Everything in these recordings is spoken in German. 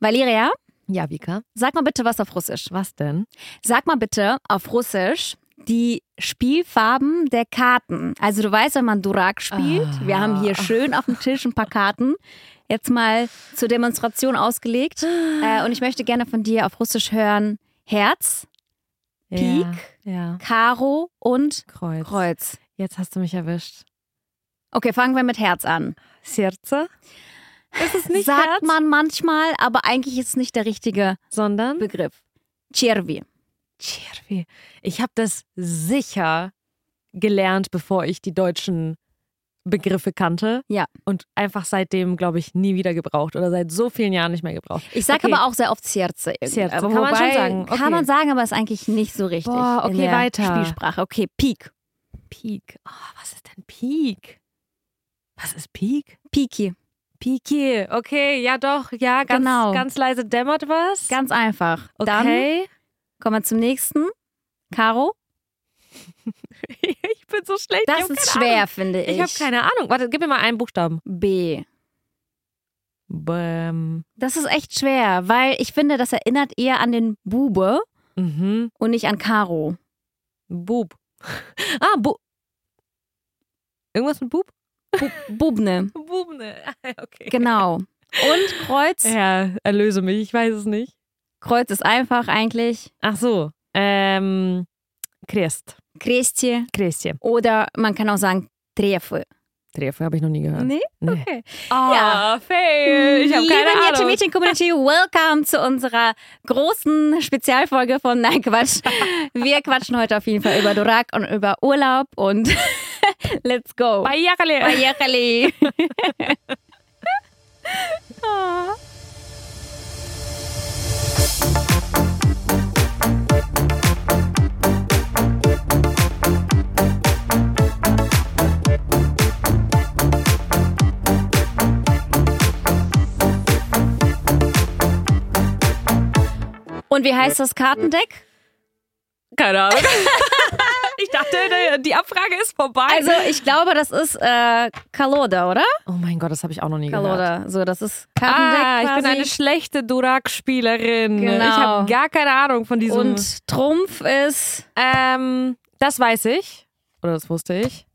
Valeria, Ja, Vika. sag mal bitte was auf Russisch. Was denn? Sag mal bitte auf Russisch die Spielfarben der Karten. Also du weißt, wenn man Durak spielt, wir haben hier schön auf dem Tisch ein paar Karten, jetzt mal zur Demonstration ausgelegt. Und ich möchte gerne von dir auf Russisch hören Herz, Pik, Ja. Karo und Kreuz. Kreuz. Jetzt hast du mich erwischt. Okay, fangen wir mit Herz an. Serce? Ist es nicht Sagt Herz? man manchmal, aber eigentlich ist es nicht der richtige Sondern? Begriff. Черви. Черви. Ich habe das sicher gelernt, bevor ich die deutschen Begriffe kannte. Ja. Und einfach seitdem, glaube ich, nie wieder gebraucht oder seit so vielen Jahren nicht mehr gebraucht. Ich sage Okay. aber auch sehr oft Serce. Serce, kann man schon sagen. Okay. Kann man sagen, aber ist eigentlich nicht so richtig. Boah, okay, in der weiter. Spielsprache. Okay, Pik. Pik. Oh, was ist denn Pik? Was ist Pik? Piki. Piki. Okay, ja doch. Ja, Genau. ganz leise dämmert was. Ganz einfach. okay. Dann kommen wir zum nächsten. Karo. Ich bin so schlecht. Das ist schwer, finde ich. Ich habe keine Ahnung. Warte, gib mir mal einen Buchstaben. B. Bäm. Das ist echt schwer, weil ich finde, das erinnert eher an den Bube Mhm. und nicht an Karo. Bub. Bub. Irgendwas mit Bub? Bubne. Bubne. Okay. Genau. Und Kreuz. Ja, erlöse mich. Ich weiß es nicht. Kreuz ist einfach eigentlich Ach so. Krest. Kresti. Krestje. Oder man kann auch sagen Trefe. Trefe habe ich noch nie gehört. Nee? Nee. Okay. Ja, fail. Ich habe Liebe keine Nette Ahnung. Mädchen Community, welcome zu unserer großen Spezialfolge von Nein Quatsch. Wir quatschen heute auf jeden Fall über Durak und über Urlaub und let's go. Bayerle. Bayerli. Und wie heißt das Kartendeck? Keine Ahnung. Ich dachte, die Abfrage ist vorbei. Also ich glaube, das ist Kaloda, oder? Oh mein Gott, das habe ich auch noch nie gehört. Kaloda. So, das ist Kartendeck Ich quasi. bin eine schlechte Durak-Spielerin. Genau. Ich habe gar keine Ahnung von diesem. Und Trumpf ist Das weiß ich. Oder das wusste ich.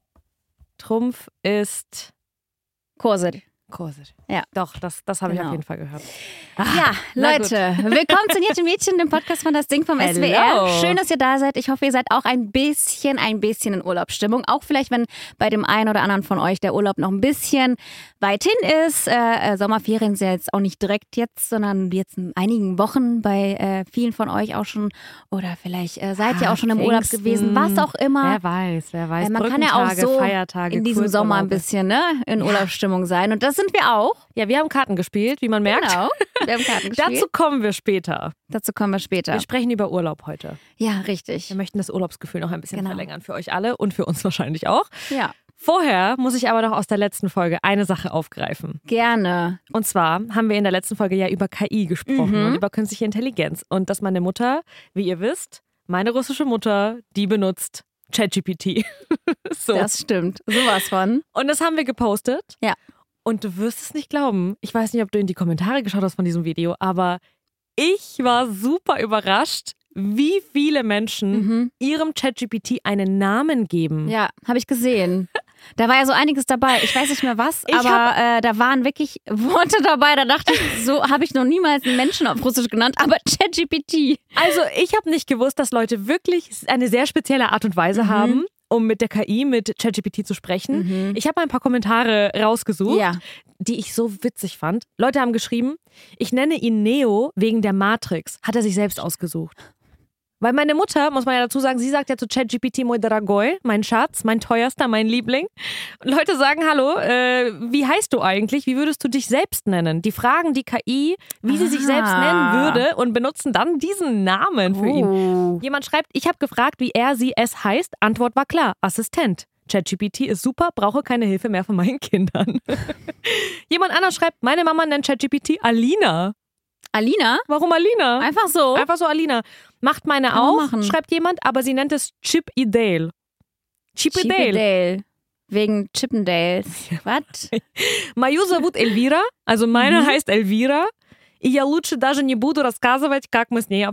Trumpf ist Korsel. Korsel. Ja. Doch, das habe ich Genau. auf jeden Fall gehört. Ja, na Leute, willkommen zu Nette Mädchen, dem Podcast von Das Ding vom Hello. SWR. Schön, dass ihr da seid. Ich hoffe, ihr seid auch ein bisschen in Urlaubsstimmung. Auch vielleicht, wenn bei dem einen oder anderen von euch der Urlaub noch ein bisschen weit hin ist. Sommerferien sind ja jetzt auch nicht direkt jetzt, sondern jetzt in einigen Wochen bei vielen von euch auch schon. Oder vielleicht seid ihr auch schon im Urlaub Pfingsten. gewesen. Was auch immer. Wer weiß. Man kann ja auch Brückentage, so Feiertage, in diesem Sommer ein Kurzurlaube. bisschen in Urlaubsstimmung sein. Und das sind wir auch. Ja, wir haben Karten gespielt, wie man merkt. Genau. Wir haben Karten gespielt. Dazu kommen wir später. Dazu kommen wir später. Wir sprechen über Urlaub heute. Ja, richtig. Wir möchten das Urlaubsgefühl noch ein bisschen Genau. verlängern für euch alle und für uns wahrscheinlich auch. Ja, Vorher muss ich aber noch aus der letzten Folge eine Sache aufgreifen. gerne. Und zwar haben wir in der letzten Folge ja über KI gesprochen und über künstliche Intelligenz. Und dass meine Mutter, wie ihr wisst, meine russische Mutter, die benutzt ChatGPT. So. Das stimmt. Sowas von. Und das haben wir gepostet. Ja. Und du wirst es nicht glauben. Ich weiß nicht, ob du in die Kommentare geschaut hast von diesem Video, aber ich war super überrascht, wie viele Menschen ihrem ChatGPT einen Namen geben. Ja, habe ich gesehen. Da war ja so einiges dabei. Ich weiß nicht mehr was, Ich aber da waren wirklich Worte dabei. Da dachte ich, so habe ich noch niemals einen Menschen auf Russisch genannt, aber ChatGPT. Also ich habe nicht gewusst, dass Leute wirklich eine sehr spezielle Art und Weise haben, um mit der KI, mit ChatGPT zu sprechen. Ich habe ein paar Kommentare rausgesucht, Ja. die ich so witzig fand. Leute haben geschrieben, ich nenne ihn Neo wegen der Matrix. Hat er sich selbst ausgesucht. Weil meine Mutter, muss man ja dazu sagen, sie sagt ja zu ChatGPT, moi daragoy, mein Schatz, mein teuerster, mein Liebling. Und Leute sagen, hallo, wie heißt du eigentlich? Wie würdest du dich selbst nennen? Die fragen die KI, wie sie sich selbst nennen würde und benutzen dann diesen Namen für ihn. Jemand schreibt, ich habe gefragt, wie es heißt. Antwort war klar, Assistent. ChatGPT ist super, brauche keine Hilfe mehr von meinen Kindern. Jemand anders schreibt, meine Mama nennt ChatGPT Alina. Alina? Warum Alina? Einfach so. Einfach so Alina. Macht meine Kann man auch, machen. schreibt jemand, aber sie nennt es Chip-Idale. Chip-Idale. Chippendale. Wegen Chippendales. Was? Majusa wut Elvira, also meine heißt Elvira. и я лучше даже не буду рассказывать, как мы с ней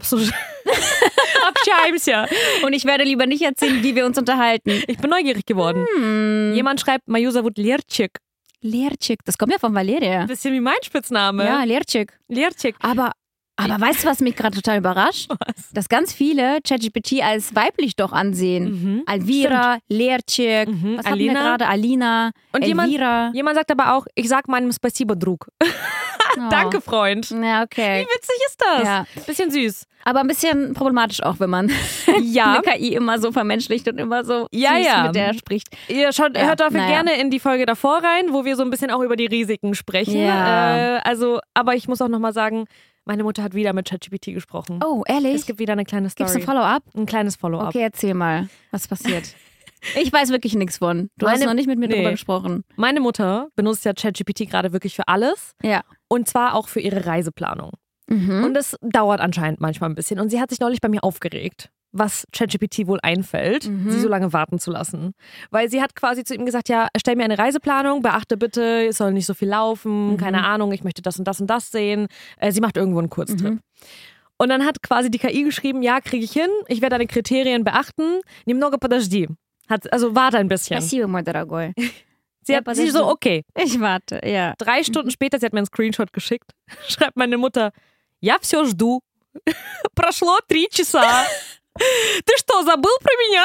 общаемся. Und ich werde lieber nicht erzählen, wie wir uns unterhalten. Ich bin neugierig geworden. Jemand schreibt, Mою зовут Lerchik. Lerchik, das kommt ja von Valeria. Bisschen wie mein Spitzname. Ja, Lerchik. Lerchik. Aber weißt du, was mich gerade total überrascht? Was? Dass ganz viele ChatGPT als weiblich doch ansehen. Alvira, Lerchik, was hatten wir Alina. gerade? Alina, Und Elvira. jemand sagt aber auch, ich sag meinem Spasibo Drug. Oh. Danke, Freund. Ja, okay. Wie witzig ist das? Ja. Bisschen süß. Aber ein bisschen problematisch auch, wenn man Ja. eine KI immer so vermenschlicht und immer so Ja, süß ja. mit der spricht. Ihr hört dafür naja. gerne in die Folge davor rein, wo wir so ein bisschen auch über die Risiken sprechen. Ja. Aber ich muss auch nochmal sagen, meine Mutter hat wieder mit ChatGPT gesprochen. Oh, ehrlich? Es gibt wieder eine kleine Story. Gibt's ein Follow-up? Ein kleines Follow-up. Okay, erzähl mal, was passiert. Ich weiß wirklich nichts von. Du hast Meine- noch nicht mit mir nee. drüber gesprochen. Meine Mutter benutzt ja ChatGPT gerade wirklich für alles. Ja. Und zwar auch für ihre Reiseplanung. Mhm. Und das dauert anscheinend manchmal ein bisschen. Und sie hat sich neulich bei mir aufgeregt, was ChatGPT wohl einfällt, sie so lange warten zu lassen. Weil sie hat quasi zu ihm gesagt, ja, stell mir eine Reiseplanung, beachte bitte, es soll nicht so viel laufen, keine Ahnung, ich möchte das und das sehen. Sie macht irgendwo einen Kurztrip. Und dann hat quasi die KI geschrieben, ja, kriege ich hin, ich werde deine Kriterien beachten, немного подожди. Also warte ein bisschen. Спасибо, мой дорогой. Sie hat sie so, okay. Ich warte, ja. 3 Stunden später, sie hat mir einen Screenshot geschickt, schreibt meine Mutter, я все жду. Прошло 3 часа. Ты что, забыл про меня?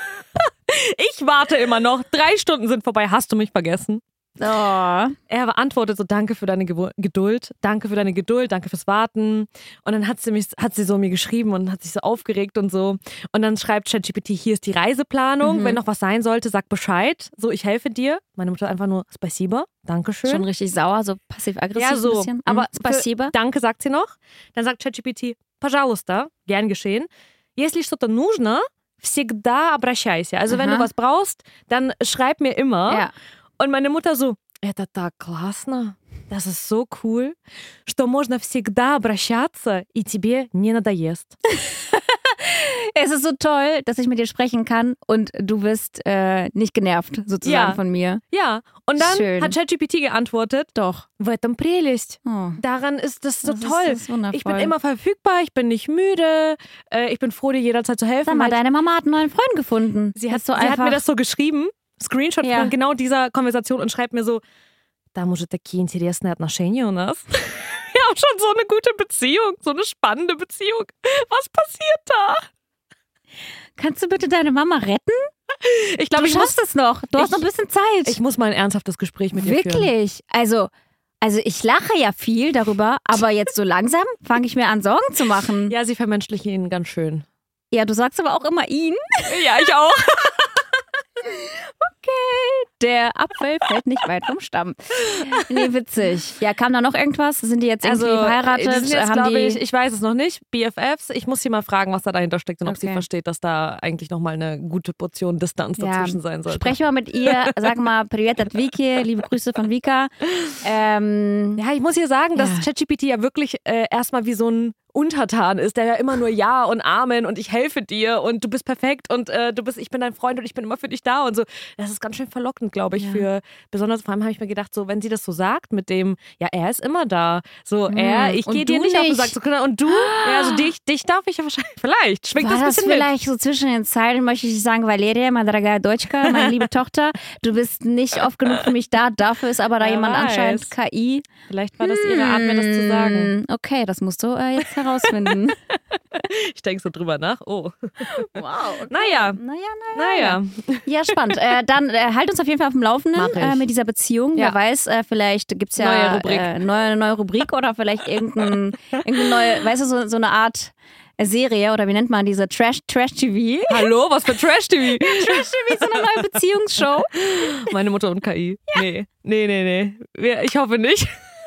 Ich warte immer noch. 3 Stunden sind vorbei. Hast du mich vergessen? Oh. Er antwortet so, danke für deine Geduld, danke für deine Geduld, danke fürs Warten. Und dann hat sie so mir geschrieben und hat sich so aufgeregt und so. Und dann schreibt ChatGPT, hier ist die Reiseplanung, wenn noch was sein sollte, sag Bescheid. So, ich helfe dir. Meine Mutter einfach nur, спасибо, dankeschön. Schon richtig sauer, so passiv-aggressiv Ja, so. ein bisschen. Aber Спасибо. Danke sagt sie noch. Dann sagt ChatGPT, пожалуйста, gern geschehen. Если что-то нужно, всегда обращайся. Also wenn du was brauchst, dann schreib mir immer. Ja. Und meine Mutter so, это так классно, das ist so cool, что можно всегда обращаться и тебе не надоест. Es ist so toll, dass ich mit dir sprechen kann und du wirst nicht genervt sozusagen Ja. von mir. Ja, und dann Schön. hat ChatGPT geantwortet, Doch. в этом прелесть. Oh. Daran ist das so Das toll. ist wundervoll. Ich bin immer verfügbar, ich bin nicht müde, ich bin froh, dir jederzeit zu helfen. Sag mal, weil deine Mama hat einen neuen Freund gefunden. sie hat so einfach. mir das so geschrieben, Screenshot Ja. von genau dieser Konversation und schreibt mir so, там уже такие интересные отношения у нас. Wir haben schon so eine gute Beziehung, so eine spannende Beziehung. Was passiert da? Kannst du bitte deine Mama retten? Ich glaube, Du schaffst es noch. Du hast noch ein bisschen Zeit. ich muss mal ein ernsthaftes Gespräch mit ihr führen. Wirklich? Also ich lache ja viel darüber, aber jetzt so langsam fange ich mir an, Sorgen zu machen. Ja, sie vermenschlichen ihn ganz schön. Ja, du sagst aber auch immer ihn. Ja, ich auch. Der Apfel fällt nicht weit vom Stamm. Nee, witzig. Ja, kam da noch irgendwas? Sind die jetzt irgendwie verheiratet? Die sind jetzt, Haben glaube die... ich weiß es noch nicht, BFFs. Ich muss sie mal fragen, was da dahinter steckt und ob sie Okay. versteht, dass da eigentlich nochmal eine gute Portion Distanz dazwischen sein sollte. Sprech mal mit ihr, sag mal Привет от Viki, liebe Grüße von Vika. Ja, ich muss hier sagen, dass Ja. ChatGPT ja wirklich erstmal wie so ein Untertan ist, der ja immer nur Ja und Amen und ich helfe dir und du bist perfekt und ich bin dein Freund und ich bin immer für dich da und so. Das ist ganz schön verlockend, glaube ich, für besonders, vor allem habe ich mir gedacht, so wenn sie das so sagt mit dem, ja, er ist immer da, so ich und gehe dir du nicht auf den nicht. Sack, so, und du, ja, also dich darf ich ja wahrscheinlich, vielleicht, schwingt War das ein das bisschen mit. vielleicht so zwischen den Zeilen, möchte ich sagen, Valeria, meine дорогая дочка, meine liebe Tochter, du bist nicht oft genug für mich da, dafür ist aber da Wer jemand weiß. anscheinend KI. Vielleicht war das ihre Art, mir das zu sagen. Okay, das musst du jetzt herausfinden. Ich denke so drüber nach, oh. Wow. Okay. Naja. Naja. Ja, spannend. Dann halt uns auf jeden Fall auf dem Laufenden Mach ich. mit dieser Beziehung. Ja. Wer weiß, vielleicht gibt es ja Neue Rubrik. Neue Rubrik oder vielleicht irgendeine neue, weißt du, so eine Art Serie oder wie nennt man diese Trash-TV? Hallo, was für Trash-TV? Trash-TV, so eine neue Beziehungsshow. Meine Mutter und KI. Nee. Ich hoffe nicht.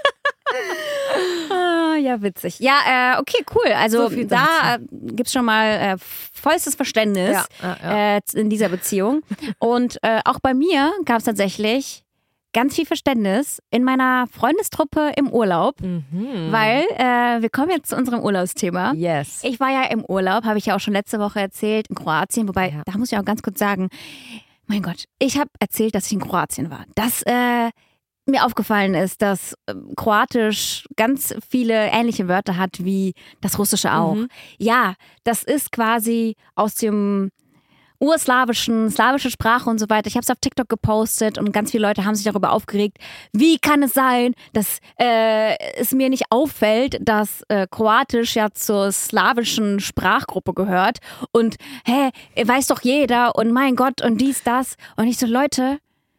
Ja, witzig. Ja, okay, cool. Also So viel da gibt es schon mal vollstes Verständnis Ja. in dieser Beziehung. Und auch bei mir gab es tatsächlich ganz viel Verständnis in meiner Freundestruppe im Urlaub, weil wir kommen jetzt zu unserem Urlaubsthema. Yes. Ich war ja im Urlaub, habe ich ja auch schon letzte Woche erzählt, in Kroatien. Wobei, da muss ich auch ganz kurz sagen, mein Gott, ich habe erzählt, dass ich in Kroatien war. Das mir aufgefallen ist, dass Kroatisch ganz viele ähnliche Wörter hat wie das Russische auch. Ja, das ist quasi aus dem urslawischen, slawische Sprache und so weiter. Ich habe es auf TikTok gepostet und ganz viele Leute haben sich darüber aufgeregt. Wie kann es sein, dass es mir nicht auffällt, dass Kroatisch ja zur slawischen Sprachgruppe gehört und weiß doch jeder und mein Gott und dies, das. Und ich so, Leute,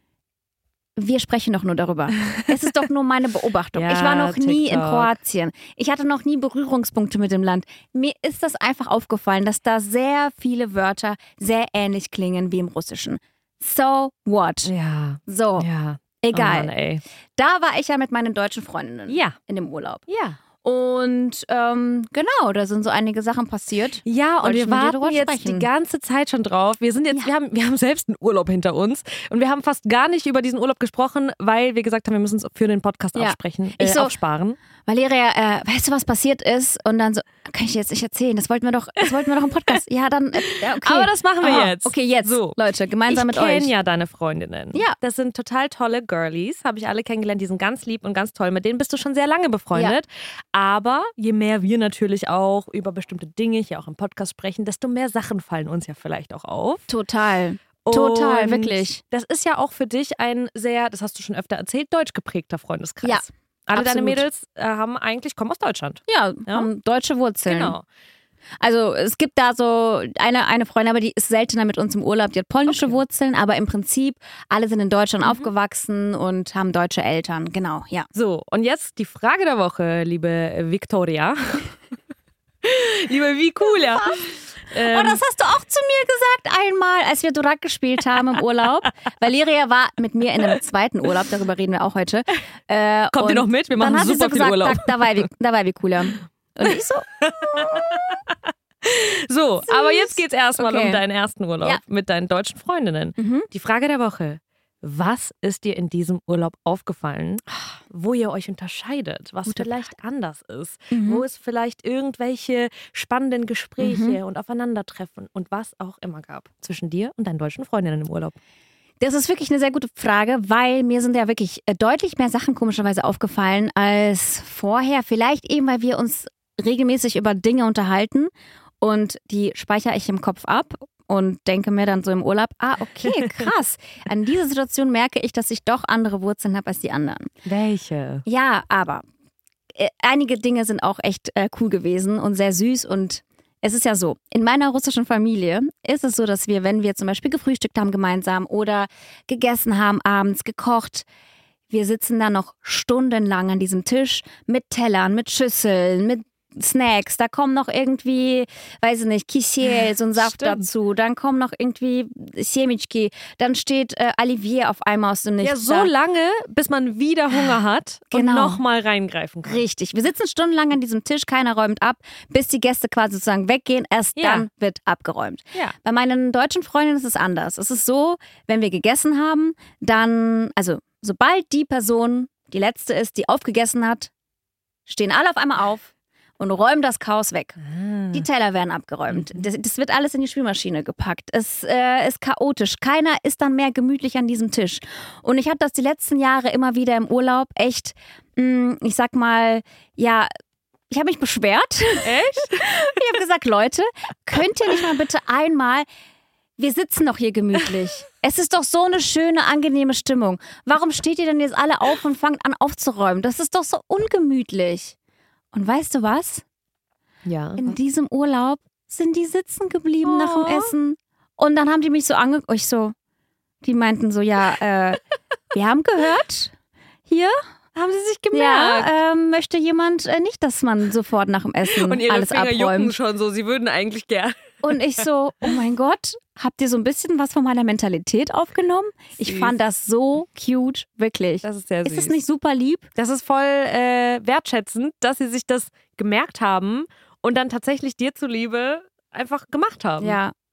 wir sprechen doch nur darüber. Es ist doch nur meine Beobachtung. Ja, ich war noch nie in TikTok. Kroatien. Ich hatte noch nie Berührungspunkte mit dem Land. Mir ist das einfach aufgefallen, dass da sehr viele Wörter sehr ähnlich klingen wie im Russischen. So what? Ja. So, Ja. egal. Oh Mann, ey. Da war ich ja mit meinen deutschen Freundinnen Ja. in dem Urlaub. Ja. Und genau, da sind so einige Sachen passiert. Ja, und Wollte ich wir mit dir warten drüber jetzt sprechen. die ganze Zeit schon drauf. Wir sind jetzt, wir haben selbst einen Urlaub hinter uns und wir haben fast gar nicht über diesen Urlaub gesprochen, weil wir gesagt haben, wir müssen es für den Podcast Ja. aufsparen. Valeria, weißt du, was passiert ist? Und dann so, kann ich dir jetzt nicht erzählen, das wollten wir doch im Podcast. Ja, dann, ja, okay. Aber das machen wir Aha, jetzt. Okay, jetzt, So. Leute, gemeinsam mit Ich euch. kenne ja deine Freundinnen. Ja. Das sind total tolle Girlies, habe ich alle kennengelernt, die sind ganz lieb und ganz toll. Mit denen bist du schon sehr lange befreundet. Aber je mehr wir natürlich auch über bestimmte Dinge hier auch im Podcast sprechen, desto mehr Sachen fallen uns ja vielleicht auch auf. Total, Und wirklich. Das ist ja auch für dich ein sehr, das hast du schon öfter erzählt, deutsch geprägter Freundeskreis. Ja, Alle deine absolut. Mädels kommen aus Deutschland. Ja, Ja. haben deutsche Wurzeln. Genau. Also es gibt da so eine Freundin, aber die ist seltener mit uns im Urlaub, die hat polnische Wurzeln, aber im Prinzip alle sind in Deutschland aufgewachsen und haben deutsche Eltern. Genau, ja. So, und jetzt die Frage der Woche, liebe Victoria. Liebe Vikulia. Oh, das hast du auch zu mir gesagt einmal, als wir Durak gespielt haben im Urlaub. Valeria war mit mir in einem zweiten Urlaub, darüber reden wir auch heute. Kommt ihr noch mit? Wir machen dann hat super sie so viel gesagt, Urlaub. Da war Vikulia. Und ich so, So, aber jetzt geht's erstmal Okay. um deinen ersten Urlaub Ja. mit deinen deutschen Freundinnen. Die Frage der Woche. Was ist dir in diesem Urlaub aufgefallen, wo ihr euch unterscheidet, was Gute vielleicht anders ist, wo es vielleicht irgendwelche spannenden Gespräche und Aufeinandertreffen und was auch immer gab zwischen dir und deinen deutschen Freundinnen im Urlaub? das ist wirklich eine sehr gute Frage, weil mir sind ja wirklich deutlich mehr Sachen komischerweise aufgefallen als vorher. Vielleicht eben, weil wir uns regelmäßig über Dinge unterhalten und die speichere ich im Kopf ab und denke mir dann so im Urlaub, okay, krass. An dieser Situation merke ich, dass ich doch andere Wurzeln habe als die anderen. Welche? Ja, aber einige Dinge sind auch echt cool gewesen und sehr süß und es ist ja so, in meiner russischen Familie ist es so, dass wir, wenn wir zum Beispiel gefrühstückt haben gemeinsam oder gegessen haben abends, gekocht, wir sitzen da noch stundenlang an diesem Tisch mit Tellern, mit Schüsseln, mit Snacks, da kommen noch irgendwie, weiß ich nicht, Kisiel, so ein Saft Stimmt. dazu, dann kommen noch irgendwie Semichki, dann steht Olivier auf einmal aus dem Nichts. Ja, so da. lange, bis man wieder Hunger hat und Genau. nochmal reingreifen kann. Richtig. Wir sitzen stundenlang an diesem Tisch, keiner räumt ab, bis die Gäste quasi sozusagen weggehen. Erst Ja. dann wird abgeräumt. Ja. Bei meinen deutschen Freundinnen ist es anders. Es ist so, wenn wir gegessen haben, dann, also sobald die Person die letzte ist, die aufgegessen hat, stehen alle auf einmal auf und räumen das Chaos weg. Die Teller werden abgeräumt. Das wird alles in die Spülmaschine gepackt. Es ist chaotisch. Keiner ist dann mehr gemütlich an diesem Tisch. Und ich habe das die letzten Jahre immer wieder im Urlaub echt, ich sag mal, ja, ich habe mich beschwert. Echt? Ich habe gesagt, Leute, könnt ihr nicht mal bitte einmal, wir sitzen doch hier gemütlich. Es ist doch so eine schöne, angenehme Stimmung. Warum steht ihr denn jetzt alle auf und fangt an aufzuräumen? Das ist doch so ungemütlich. Und weißt du was? Ja. In diesem Urlaub sind die sitzen geblieben nach dem Oh. Essen. Und dann haben die mich so angeguckt, die meinten so, ja, wir haben gehört, hier, Haben sie sich gemerkt? ja, möchte jemand nicht, dass man sofort nach dem Essen Und ihre alles Finger jucken abräumt. schon so, sie würden eigentlich gern. Und ich so, oh mein Gott, habt ihr so ein bisschen was von meiner Mentalität aufgenommen? Ich Süß. fand das so cute, wirklich. Das ist sehr süß. Ist es nicht super lieb? Das ist voll wertschätzend, dass sie sich das gemerkt haben und dann tatsächlich dir zuliebe einfach gemacht haben. Ja.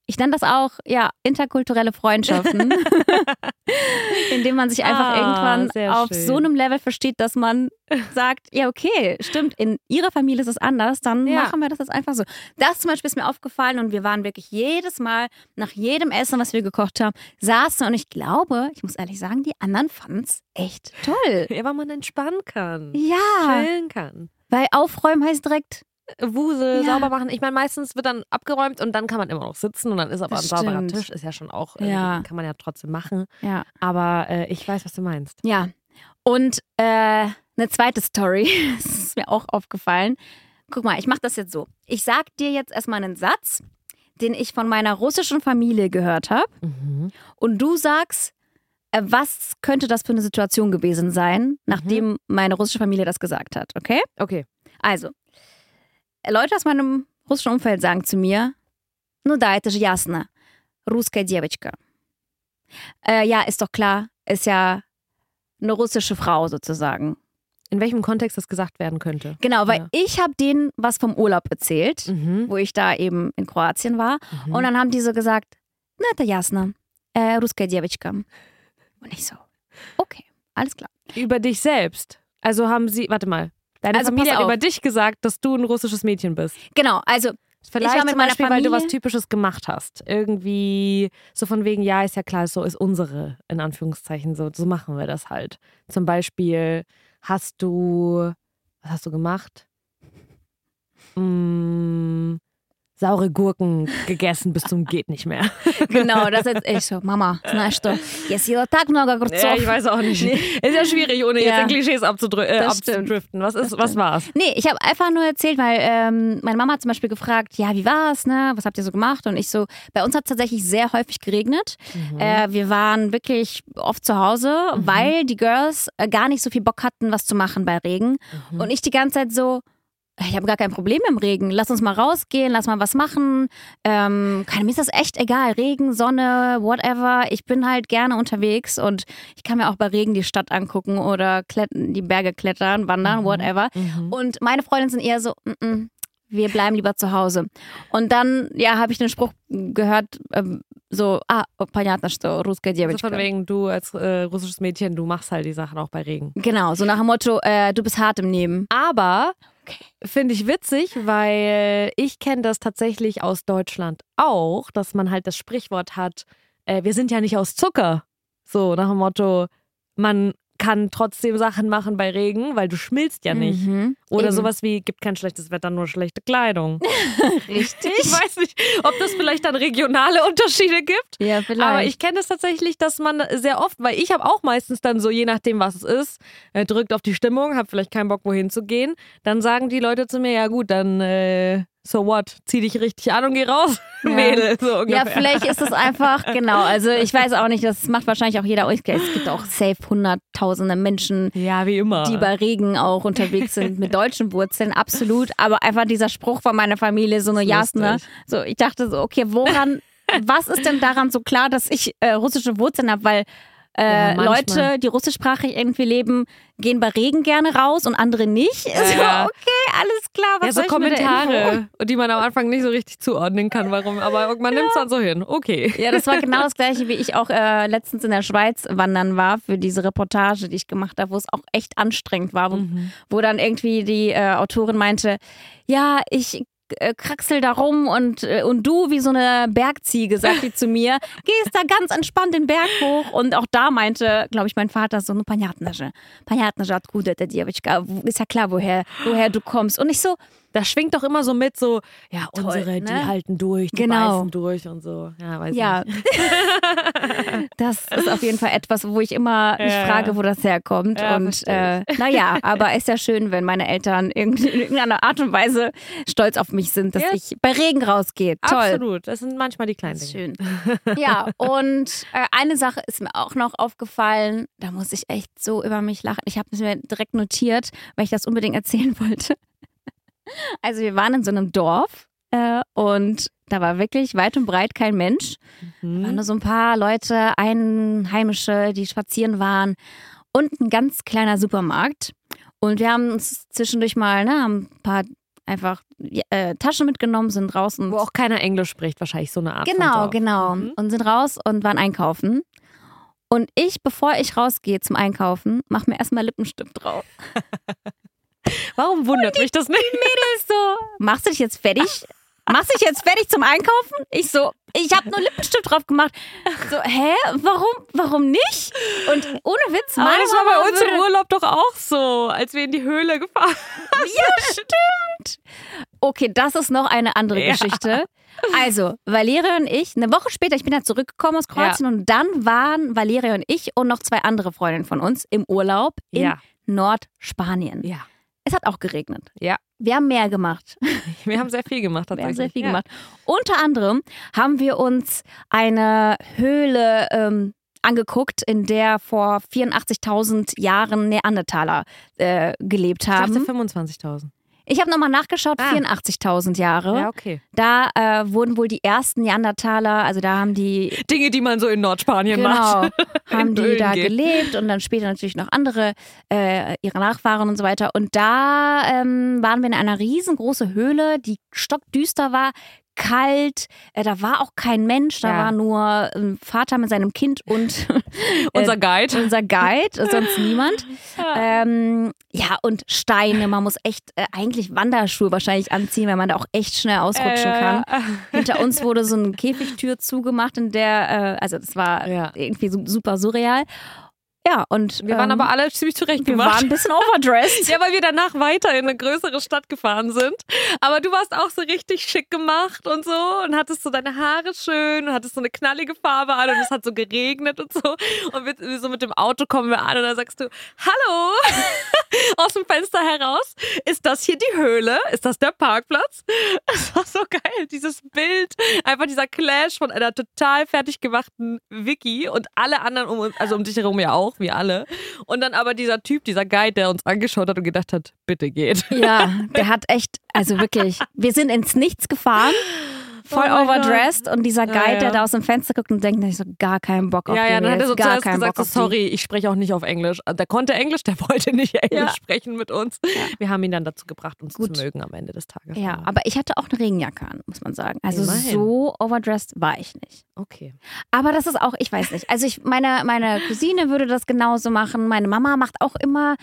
Ich nenne das auch, interkulturelle Freundschaften, indem man sich einfach irgendwann auf so einem Level versteht, dass man sagt, ja okay, stimmt, in ihrer Familie ist es anders, dann machen wir das jetzt einfach so. Das zum Beispiel ist mir aufgefallen und wir waren wirklich jedes Mal, nach jedem Essen, was wir gekocht haben, saßen und ich glaube, ich muss ehrlich sagen, die anderen fanden es echt toll. Ja, weil man entspannen kann. Ja. Chillen kann. Weil aufräumen heißt direkt Wusel, sauber machen. Ich meine, meistens wird dann abgeräumt und dann kann man immer noch sitzen und dann ist aber ein sauberer Tisch. Ist ja schon auch, kann man ja trotzdem machen. Ja. Aber ich weiß, was du meinst. Ja. Und eine zweite Story, das ist mir auch aufgefallen. Guck mal, ich mache das jetzt so. Ich sag dir jetzt erstmal einen Satz, den ich von meiner russischen Familie gehört habe. Und du sagst, was könnte das für eine Situation gewesen sein, nachdem meine russische Familie das gesagt hat, okay? Okay. Also, Leute aus meinem russischen Umfeld sagen zu mir, ну да, это же ясно, русская девочка. Ja, ist doch klar, ist ja eine russische Frau sozusagen. In welchem Kontext das gesagt werden könnte. Genau, weil ich habe denen was vom Urlaub erzählt, wo ich da eben in Kroatien war. Und dann haben die so gesagt, na, это ясно, русская девочка. Und ich so, okay, alles klar. Über dich selbst. Also haben sie, warte mal, deine Familie hat über dich gesagt, dass du ein russisches Mädchen bist. Genau, also vielleicht ich war mit meiner Beispiel, Familie, weil du was Typisches gemacht hast. Irgendwie so von wegen, ja, ist ja klar, so ist unsere, in Anführungszeichen, so machen wir das halt. Zum Beispiel was hast du gemacht? Saure Gurken gegessen bis zum geht nicht mehr. Genau, das ist echt so. Mama, знаешь что, я съела так много огурцов. Ja, ich weiß auch nicht. Nee. Ist ja schwierig, ohne jetzt in Klischees abzudriften. Was war's? Nee, ich habe einfach nur erzählt, weil meine Mama hat zum Beispiel gefragt, ja, wie war's, ne? Was habt ihr so gemacht? Und ich so, bei uns hat es tatsächlich sehr häufig geregnet. Wir waren wirklich oft zu Hause, weil die Girls gar nicht so viel Bock hatten, was zu machen bei Regen. Und ich die ganze Zeit so, ich habe gar kein Problem im Regen. Lass uns mal rausgehen, lass mal was machen. Mir ist das echt egal. Regen, Sonne, whatever. Ich bin halt gerne unterwegs und ich kann mir auch bei Regen die Stadt angucken oder die Berge klettern, wandern, whatever. Und meine Freundinnen sind eher so, wir bleiben lieber zu Hause. Und dann, habe ich den Spruch gehört, понятно, что русская девочка. Also von wegen, du als russisches Mädchen, du machst halt die Sachen auch bei Regen. Genau, so nach dem Motto, du bist hart im Nehmen. Aber finde ich witzig, weil ich kenne das tatsächlich aus Deutschland auch, dass man halt das Sprichwort hat, wir sind ja nicht aus Zucker. So nach dem Motto, man kann trotzdem Sachen machen bei Regen, weil du schmilzt ja nicht. Oder eben sowas wie, gibt kein schlechtes Wetter, nur schlechte Kleidung. Richtig. Ich weiß nicht, ob das vielleicht dann regionale Unterschiede gibt. Ja, vielleicht. Aber ich kenne es tatsächlich, dass man sehr oft, weil ich habe auch meistens dann so, je nachdem was es ist, drückt auf die Stimmung, habe vielleicht keinen Bock wohin zu gehen, dann sagen die Leute zu mir, ja gut, dann so what, zieh dich richtig an und geh raus, Mädel, so ungefähr. Ja, vielleicht ist es einfach, genau, also ich weiß auch nicht, das macht wahrscheinlich auch jeder. Es gibt auch safe hunderttausende Menschen, ja, wie immer, die bei Regen auch unterwegs sind mit deutschen Wurzeln, absolut, aber einfach dieser Spruch von meiner Familie, so eine Jasne, so ich dachte so, okay, was ist denn daran so klar, dass ich russische Wurzeln habe, weil Leute, die russischsprachig irgendwie leben, gehen bei Regen gerne raus und andere nicht. Also, okay, alles klar. Was so Kommentare, die man am Anfang nicht so richtig zuordnen kann, warum. Aber man nimmt es dann so hin. Okay. Ja, das war genau das Gleiche, wie ich auch letztens in der Schweiz wandern war für diese Reportage, die ich gemacht habe, wo es auch echt anstrengend war, wo dann irgendwie die Autorin meinte, ja, ich kraxel da rum und du wie so eine Bergziege, sagt die zu mir, gehst da ganz entspannt den Berg hoch und auch da meinte, glaube ich, mein Vater so, понятно же, откуда эта девочка, ist ja klar, woher du kommst und ich so, das schwingt doch immer so mit, so, ja, toll, unsere, ne? Die halten durch, die beißen durch und so. Ja, weiß nicht. Das ist auf jeden Fall etwas, wo ich immer mich frage, wo das herkommt. Ja, und aber ist ja schön, wenn meine Eltern in irgendeiner Art und Weise stolz auf mich sind, dass ich bei Regen rausgehe. Toll. Absolut, das sind manchmal die kleinen Schön. Dinge. Ja, und eine Sache ist mir auch noch aufgefallen, da muss ich echt so über mich lachen. Ich habe es mir direkt notiert, weil ich das unbedingt erzählen wollte. Also wir waren in so einem Dorf und da war wirklich weit und breit kein Mensch. Da waren nur so ein paar Leute, Einheimische, die spazieren waren und ein ganz kleiner Supermarkt. Und wir haben uns zwischendurch mal haben ein paar einfach Taschen mitgenommen, sind raus und Wo auch keiner Englisch spricht, wahrscheinlich so eine Art von Genau, Dorf. genau. Und sind raus und waren einkaufen. Und bevor ich rausgehe zum Einkaufen, mach mir erstmal Lippenstift drauf. Warum wundert mich das nicht? Mädels so, machst du dich jetzt fertig? Machst du dich jetzt fertig zum Einkaufen? Ich so, ich habe nur Lippenstift drauf gemacht. So, hä? Warum nicht? Und ohne Witz, Aber meine das war Mama bei uns im Urlaub doch auch so, als wir in die Höhle gefahren sind. Ja, stimmt. Okay, das ist noch eine andere Geschichte. Also, Valeria und ich, eine Woche später, ich bin ja zurückgekommen aus Kroatien und dann waren Valeria und ich und noch 2 andere Freundinnen von uns im Urlaub in Nordspanien. Ja. Es hat auch geregnet. Ja. Wir haben mehr gemacht. Wir haben sehr viel gemacht Wir tatsächlich. haben sehr viel gemacht. Unter anderem haben wir uns eine Höhle angeguckt, in der vor 84.000 Jahren Neandertaler gelebt haben. Ich dachte 25.000. Ich habe nochmal nachgeschaut, 84.000 Jahre. Ja, okay. Da wurden wohl die ersten Neandertaler, also da haben die Dinge, die man so in Nordspanien macht. haben die Höhlen da gehen. gelebt und dann später natürlich noch andere, ihre Nachfahren und so weiter. Und da waren wir in einer riesengroßen Höhle, die stockdüster war, kalt, da war auch kein Mensch, da war nur ein Vater mit seinem Kind und Unser Guide. unser Guide, sonst niemand. Ja, und Steine, man muss echt eigentlich Wanderschuhe wahrscheinlich anziehen, weil man da auch echt schnell ausrutschen kann. Hinter uns wurde so eine Käfigtür zugemacht, in der, also das war irgendwie super surreal. Ja, und Wir waren aber alle ziemlich zurecht wir gemacht. waren ein bisschen overdressed. Ja, weil wir danach weiter in eine größere Stadt gefahren sind. Aber du warst auch so richtig schick gemacht und so und hattest so deine Haare schön und hattest so eine knallige Farbe an und es hat so geregnet und so. Und wir so mit dem Auto kommen wir an und dann sagst du, hallo, aus dem Fenster heraus, ist das hier die Höhle? Ist das der Parkplatz? Das war so geil, dieses Bild, einfach dieser Clash von einer total fertig gemachten Vicky und alle anderen um uns, also um dich herum ja auch, wir alle. Und dann aber dieser Typ, dieser Guide, der uns angeschaut hat und gedacht hat, bitte geht. Ja, der hat echt, also wirklich, wir sind ins Nichts gefahren, voll Oh mein overdressed und dieser Guide, der da aus dem Fenster guckt und denkt, ich so gar keinen Bock auf Ja, die dann hat er so gar zuerst keinen gesagt, Bock so, auf die. sorry, ich spreche auch nicht auf Englisch. Der konnte Englisch, der wollte nicht Englisch sprechen mit uns. Wir haben ihn dann dazu gebracht, uns zu mögen am Ende des Tages. Ja, aber ich hatte auch eine Regenjacke an, muss man sagen. Also Immerhin. so overdressed war ich nicht. Okay. Aber das ist auch, ich weiß nicht. Also meine Cousine würde das genauso machen. Meine Mama macht auch immer,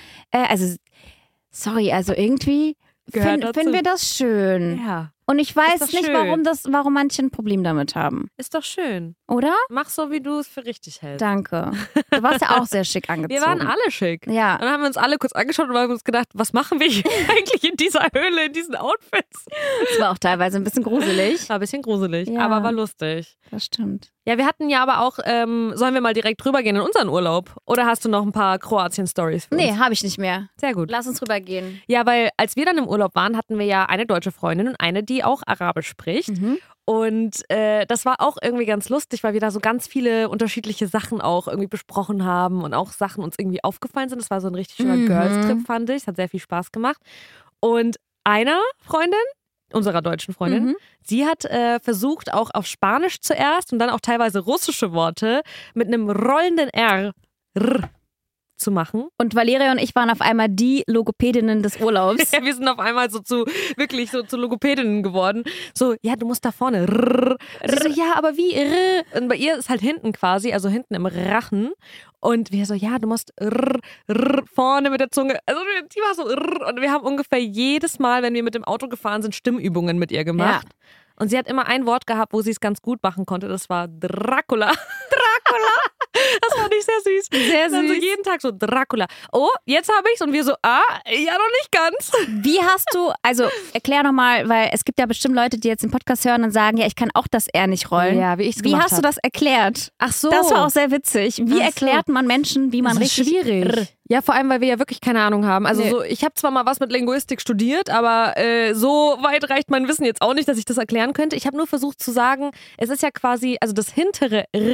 also irgendwie Gehört dazu. finden wir das schön. Ja. Und ich weiß doch nicht, schön. warum manche ein Problem damit haben. Ist doch schön. Oder? Mach so, wie du es für richtig hältst. Danke. Du warst ja auch sehr schick angezogen. Wir waren alle schick. Ja. Und dann haben wir uns alle kurz angeschaut und haben uns gedacht, was machen wir hier eigentlich in dieser Höhle, in diesen Outfits? Das war auch teilweise ein bisschen gruselig. War ein bisschen gruselig, Ja. aber war lustig. Das stimmt. Ja, wir hatten ja aber auch, sollen wir mal direkt rübergehen in unseren Urlaub? Oder hast du noch ein paar Kroatien-Stories für uns? Nee, habe ich nicht mehr. Sehr gut. Lass uns rübergehen. Ja, weil als wir dann im Urlaub waren, hatten wir ja eine deutsche Freundin und eine, die auch Arabisch spricht. Und das war auch irgendwie ganz lustig, weil wir da so ganz viele unterschiedliche Sachen auch irgendwie besprochen haben und auch Sachen uns irgendwie aufgefallen sind. Das war so ein richtig schöner Girls-Trip, fand ich. Es hat sehr viel Spaß gemacht. Und einer Freundin, unserer deutschen Freundin, sie hat versucht, auch auf Spanisch zuerst und dann auch teilweise russische Worte mit einem rollenden R zu machen. Und Valeria und ich waren auf einmal die Logopädinnen des Urlaubs. Ja, wir sind auf einmal so zu Logopädinnen geworden. So, ja, du musst da vorne. Sie so, ja, aber wie? Und bei ihr ist halt hinten quasi, also hinten im Rachen. Und wir so, ja, du musst vorne mit der Zunge. Also die war so. Und wir haben ungefähr jedes Mal, wenn wir mit dem Auto gefahren sind, Stimmübungen mit ihr gemacht. Ja. Und sie hat immer ein Wort gehabt, wo sie es ganz gut machen konnte. Das war Dracula. Das fand ich sehr süß. Sehr Dann so süß. jeden Tag so Dracula. Oh, jetzt habe ich's. Und wir so, ja, noch nicht ganz. Wie hast du, also erklär nochmal, weil es gibt ja bestimmt Leute, die jetzt den Podcast hören und sagen, ja, ich kann auch das R nicht rollen. Ja, wie ich's Wie gemacht hast du hab. das erklärt? Ach so. Das war auch sehr witzig. Wie Ach so. erklärt man Menschen, wie man Das ist richtig schwierig. Ja, vor allem, weil wir ja wirklich keine Ahnung haben. Also Nee. so, ich habe zwar mal was mit Linguistik studiert, aber so weit reicht mein Wissen jetzt auch nicht, dass ich das erklären könnte. Ich habe nur versucht zu sagen, es ist ja quasi, also das hintere R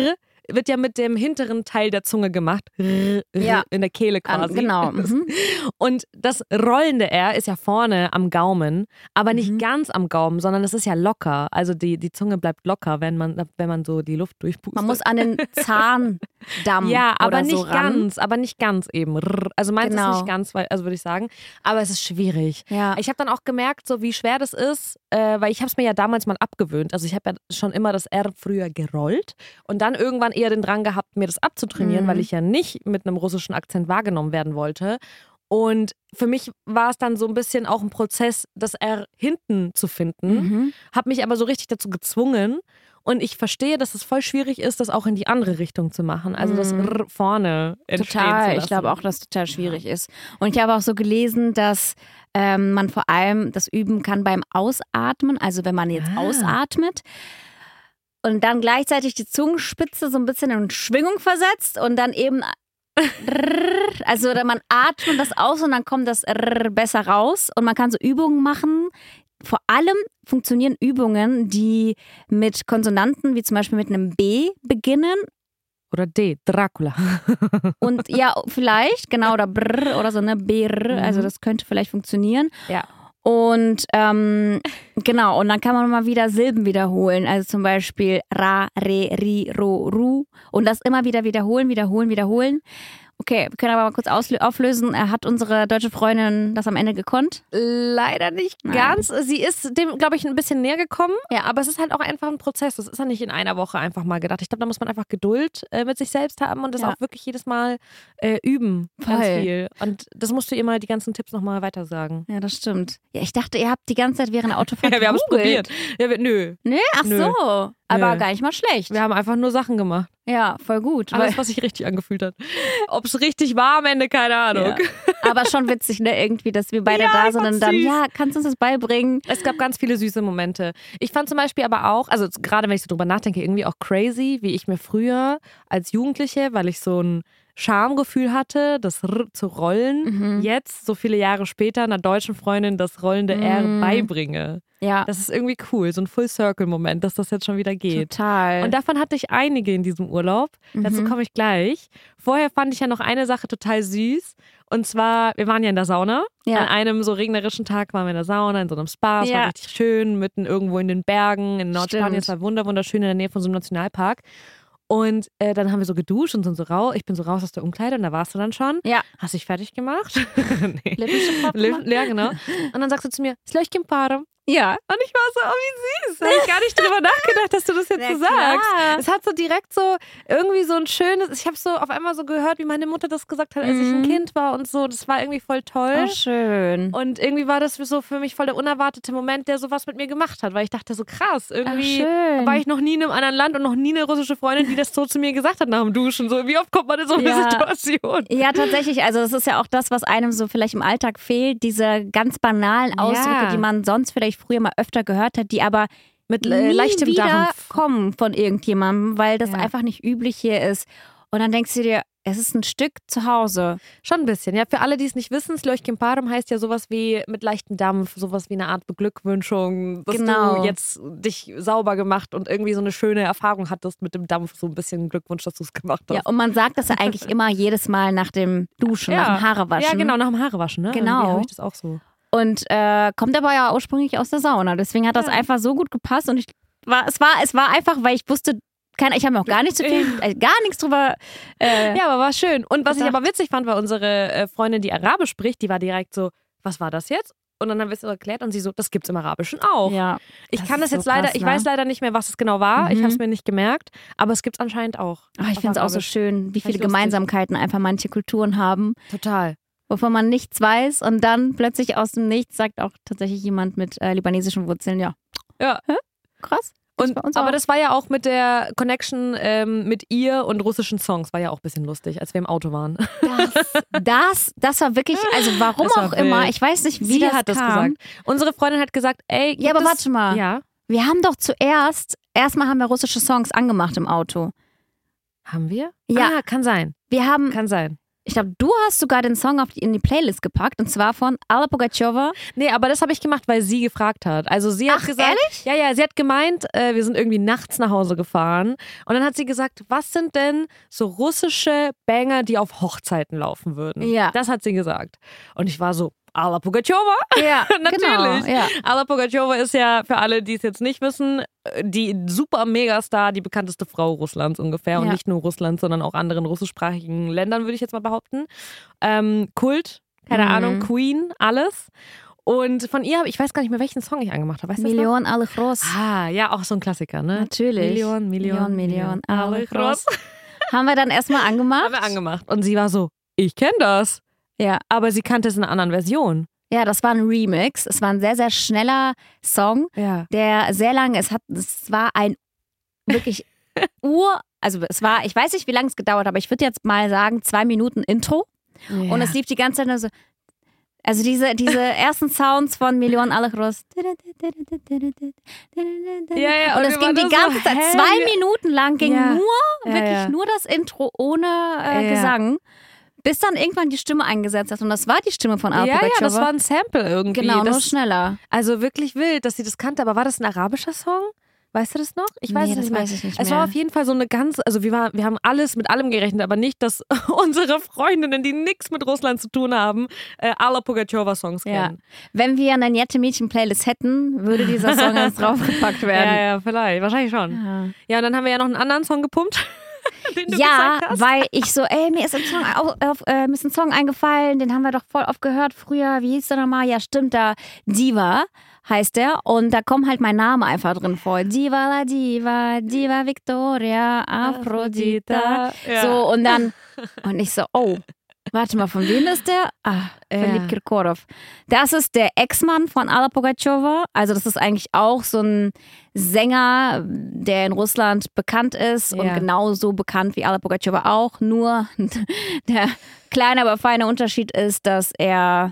wird ja mit dem hinteren Teil der Zunge gemacht. Ja. In der Kehle quasi. Genau. Mhm. Und das rollende R ist ja vorne am Gaumen, aber nicht ganz am Gaumen, sondern es ist ja locker. Also die Zunge bleibt locker, wenn man so die Luft durchpustet. Man muss an den Zahndamm ja, aber oder nicht so ran. ganz eben. Also meins Genau. ist nicht ganz, also würde ich sagen. Aber es ist schwierig. Ja. Ich habe dann auch gemerkt, so wie schwer das ist, weil ich habe es mir ja damals mal abgewöhnt. Also ich habe ja schon immer das R früher gerollt und dann irgendwann eher den Drang gehabt, mir das abzutrainieren, weil ich ja nicht mit einem russischen Akzent wahrgenommen werden wollte. Und für mich war es dann so ein bisschen auch ein Prozess, das R hinten zu finden. Habe mich aber so richtig dazu gezwungen. Und ich verstehe, dass es voll schwierig ist, das auch in die andere Richtung zu machen. Also das R vorne entstehen zu Total. lassen. Ich glaube auch, dass es total schwierig ist. Und ich habe auch so gelesen, dass man vor allem das üben kann beim Ausatmen. Also wenn man jetzt ausatmet und dann gleichzeitig die Zungenspitze so ein bisschen in Schwingung versetzt und dann eben also man atmet das aus und dann kommt das besser raus und man kann so Übungen machen. Vor allem funktionieren Übungen, die mit Konsonanten wie zum Beispiel mit einem B beginnen. Oder D, Dracula. Und ja, vielleicht, genau, oder Brr oder so, ne, Brr, also das könnte vielleicht funktionieren. Ja. Und genau, und dann kann man mal wieder Silben wiederholen. Also zum Beispiel Ra, Re, Ri, Ro, Ru. Und das immer wieder wiederholen. Okay, wir können aber mal kurz auflösen. Hat unsere deutsche Freundin das am Ende gekonnt? Leider nicht ganz. Sie ist dem, glaube ich, ein bisschen näher gekommen. Ja, aber es ist halt auch einfach ein Prozess. Das ist ja nicht in einer Woche einfach mal gedacht. Ich glaube, da muss man einfach Geduld mit sich selbst haben und das auch wirklich jedes Mal üben. Ganz viel. Und das musst du ihr mal die ganzen Tipps nochmal weiter sagen. Ja, das stimmt. Ja, ich dachte, ihr habt die ganze Zeit während der Autofahrt Ja, wir haben es gegoogelt. probiert. Ja, nö. Nee, ach Nö. so. Aber gar nicht mal schlecht. Wir haben einfach nur Sachen gemacht. Ja, voll gut. Alles, was sich richtig angefühlt hat. Ob es richtig war am Ende, keine Ahnung. Ja. Aber schon witzig, ne, irgendwie, dass wir beide da sind und dann, kannst du uns das beibringen? Es gab ganz viele süße Momente. Ich fand zum Beispiel aber auch, also gerade wenn ich so drüber nachdenke, irgendwie auch crazy, wie ich mir früher als Jugendliche, weil ich so ein Schamgefühl hatte, das R zu rollen, jetzt, so viele Jahre später, einer deutschen Freundin das rollende R beibringe. Ja. Das ist irgendwie cool, so ein Full-Circle-Moment, dass das jetzt schon wieder geht. Total. Und davon hatte ich einige in diesem Urlaub. Dazu komme ich gleich. Vorher fand ich ja noch eine Sache total süß. Und zwar, wir waren ja in der Sauna. Ja. An einem so regnerischen Tag waren wir in der Sauna, in so einem Spa. Es war richtig schön, mitten irgendwo in den Bergen, in Nordspanien. Es war wunderschön in der Nähe von so einem Nationalpark. Und dann haben wir so geduscht und sind so raus. Ich bin so raus aus der Umkleide und da warst du dann schon. Ja. Hast dich fertig gemacht? Nee. Lippenstift Ja, genau. Und dann sagst du zu mir, Slöchchen Parem. Ja. Und ich war so, oh wie süß. Da habe ich gar nicht drüber nachgedacht, dass du das jetzt so sagst. Es hat so direkt so irgendwie so ein schönes, ich habe so auf einmal so gehört, wie meine Mutter das gesagt hat, als ich ein Kind war und so. Das war irgendwie voll toll. Oh, schön. Und irgendwie war das so für mich voll der unerwartete Moment, der sowas mit mir gemacht hat, weil ich dachte so krass, irgendwie war ich noch nie in einem anderen Land und noch nie eine russische Freundin, die das so zu mir gesagt hat nach dem Duschen. So, wie oft kommt man in so eine Situation? Ja, tatsächlich. Also das ist ja auch das, was einem so vielleicht im Alltag fehlt. Diese ganz banalen Ausdrücke, die man sonst vielleicht früher mal öfter gehört hat, die aber mit nie leichtem wieder Dampf kommen von irgendjemandem, weil das einfach nicht üblich hier ist. Und dann denkst du dir, es ist ein Stück zu Hause. Schon ein bisschen. Ja, für alle, die es nicht wissen, Slöchchen Parem heißt ja sowas wie mit leichtem Dampf, sowas wie eine Art Beglückwünschung, dass du jetzt dich sauber gemacht und irgendwie so eine schöne Erfahrung hattest mit dem Dampf, so ein bisschen Glückwunsch, dass du es gemacht hast. Ja, und man sagt das ja eigentlich immer jedes Mal nach dem Duschen, nach dem Haarewaschen. Ja, genau, nach dem Haarewaschen, ne? Genau. Irgendwie habe ich das auch so. Und kommt aber ja ursprünglich aus der Sauna. Deswegen hat das einfach so gut gepasst. Und es war einfach, weil ich wusste, ich habe mir auch gar nicht so viel, gar nichts drüber. Ja, aber war schön. Und was ich aber witzig fand, war unsere Freundin, die Arabisch spricht, die war direkt so, was war das jetzt? Und dann haben wir es erklärt und sie so, das gibt's im Arabischen auch. Ja, ich kann das jetzt so leider, krass, ich weiß leider nicht mehr, was es genau war. Ich habe es mir nicht gemerkt, aber es gibt's anscheinend auch. Ach, ich finde es auch so schön, wie viele Gemeinsamkeiten einfach manche Kulturen haben. Total. Wovon man nichts weiß und dann plötzlich aus dem Nichts sagt auch tatsächlich jemand mit libanesischen Wurzeln, ja. Hä? Krass. Aber das war ja auch mit der Connection mit ihr und russischen Songs, war ja auch ein bisschen lustig, als wir im Auto waren. Das war wirklich, also warum auch immer, ich weiß nicht, wie sie hat das gesagt. Unsere Freundin hat gesagt, ey, ja, aber warte mal. Ja. Wir haben doch erstmal haben wir russische Songs angemacht im Auto. Haben wir? Ja. Kann sein. Wir haben Kann sein. Ich glaube, du hast sogar den Song in die Playlist gepackt und zwar von Alla Pugacheva. Nee, aber das habe ich gemacht, weil sie gefragt hat. Also sie hat gesagt, ehrlich? Ja, sie hat gemeint, wir sind irgendwie nachts nach Hause gefahren und dann hat sie gesagt, was sind denn so russische Banger, die auf Hochzeiten laufen würden? Ja. Das hat sie gesagt. Und ich war so, Alla Pugacheva. Ja, natürlich. Genau, ja. Alla Pugacheva ist ja, für alle, die es jetzt nicht wissen, die super Megastar, die bekannteste Frau Russlands ungefähr. Und Ja. nicht nur Russlands, sondern auch anderen russischsprachigen Ländern, würde ich jetzt mal behaupten. Kult, keine Ahnung, Queen, alles. Und von ihr ich weiß gar nicht mehr, welchen Song ich angemacht habe. Weißt du das noch? Million alle groß. Ah, ja, auch so ein Klassiker, ne? Natürlich. Million, alle groß. Haben wir dann erstmal angemacht? Haben wir angemacht. Und sie war so, ich kenne das. Ja. Aber sie kannte es in einer anderen Version. Ja, das war ein Remix. Es war ein sehr, sehr schneller Song, Ja. der sehr lange, es war ein wirklich ich weiß nicht, wie lange es gedauert hat, aber ich würde jetzt mal sagen, 2 Minuten Intro. Ja. Und es lief die ganze Zeit nur so. Also diese ersten Sounds von Million alle groß. Ja, Und es ging die ganze Zeit, 2 Minuten lang ging Ja. wirklich nur das Intro ohne Gesang. Bis dann irgendwann die Stimme eingesetzt hat. Und das war die Stimme von Alla Pugacheva. das war ein Sample irgendwie. Genau, nur das, schneller. also wirklich wild, dass sie das kannte. Aber war das ein arabischer Song? Weißt du das noch? Ich weiß es das nicht mehr. weiß ich nicht Es mehr. war auf jeden Fall so eine ganz, also wir haben alles mit allem gerechnet, aber nicht, dass unsere Freundinnen, die nichts mit Russland zu tun haben, Alla Pugacheva Songs Ja. kennen. Wenn wir eine nette Mädchen-Playlist hätten, würde dieser Song jetzt draufgepackt werden. Ja, vielleicht. Wahrscheinlich schon. Ja, und dann haben wir ja noch einen anderen Song gepumpt. Den du Ja, gesagt hast. weil ich so, mir ist mir ist ein Song eingefallen, den haben wir doch voll oft gehört früher. Wie hieß der nochmal? Ja, stimmt, da Diva heißt der. Und da kommt halt mein Name einfach drin vor. Diva la Diva, Diva Victoria, Aphrodita. Ja. So, und ich so, oh, warte mal, von wem ist der? Philipp Kirkorov. Das ist der Ex-Mann von Alla Pugacheva. Also das ist eigentlich auch so ein Sänger, der in Russland bekannt ist und genauso bekannt wie Alla Pugacheva auch. Nur der kleine, aber feine Unterschied ist, dass er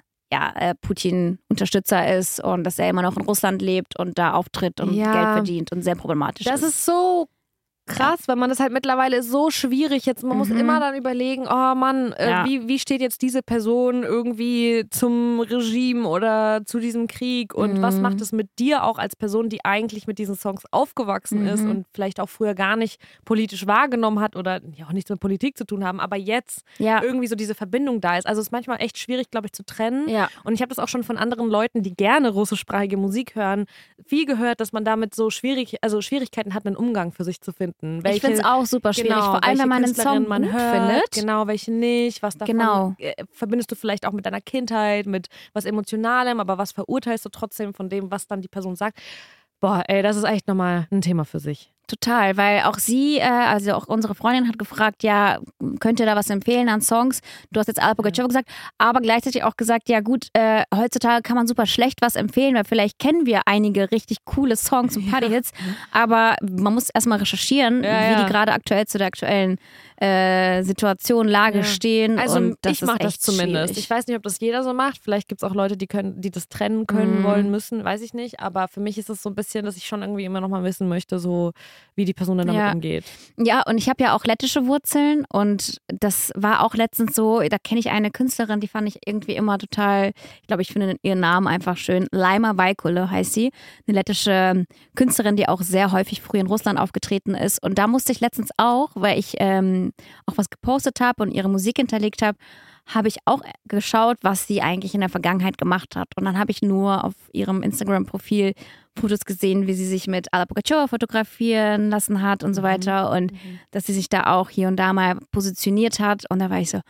Putin-Unterstützer ist und dass er immer noch in Russland lebt und da auftritt und Geld verdient und sehr problematisch Das ist. ist so krass, weil man das halt mittlerweile ist so schwierig jetzt. Man muss immer dann überlegen, oh Mann, wie steht jetzt diese Person irgendwie zum Regime oder zu diesem Krieg und was macht es mit dir auch als Person, die eigentlich mit diesen Songs aufgewachsen ist und vielleicht auch früher gar nicht politisch wahrgenommen hat oder ja auch nichts mit Politik zu tun haben, aber jetzt irgendwie so diese Verbindung da ist. Also es ist manchmal echt schwierig, glaube ich, zu trennen. Ja. Und ich habe das auch schon von anderen Leuten, die gerne russischsprachige Musik hören, viel gehört, dass man damit so Schwierigkeiten hat, einen Umgang für sich zu finden. Ich finde es auch super schwierig, vor allem wenn man einen Song gut findet. Genau, welche nicht, was davon verbindest du vielleicht auch mit deiner Kindheit, mit was Emotionalem, aber was verurteilst du trotzdem von dem, was dann die Person sagt. Boah, ey, das ist echt nochmal ein Thema für sich. Total, weil auch sie, also auch unsere Freundin hat gefragt, ja, könnt ihr da was empfehlen an Songs? Du hast jetzt Alla Pugacheva gesagt, aber gleichzeitig auch gesagt, ja gut, heutzutage kann man super schlecht was empfehlen, weil vielleicht kennen wir einige richtig coole Songs und Partyhits, aber man muss erstmal recherchieren, wie die gerade aktuell zu der aktuellen Situation, Lage stehen. Also und das ich mache das zumindest. Schwierig. Ich weiß nicht, ob das jeder so macht. Vielleicht gibt es auch Leute, die das trennen können, wollen, müssen, weiß ich nicht. Aber für mich ist es so ein bisschen, dass ich schon irgendwie immer noch mal wissen möchte, so wie die Person dann damit umgeht. Ja, und ich habe ja auch lettische Wurzeln und das war auch letztens so, da kenne ich eine Künstlerin, die fand ich irgendwie immer total, ich glaube, ich finde ihren Namen einfach schön. Laima Vaikule heißt sie, eine lettische Künstlerin, die auch sehr häufig früher in Russland aufgetreten ist. Und da musste ich letztens auch, weil ich auch was gepostet habe und ihre Musik hinterlegt habe ich auch geschaut, was sie eigentlich in der Vergangenheit gemacht hat. Und dann habe ich nur auf ihrem Instagram-Profil Fotos gesehen, wie sie sich mit Alla Pugacheva fotografieren lassen hat und so weiter. Und dass sie sich da auch hier und da mal positioniert hat. Und da war ich so,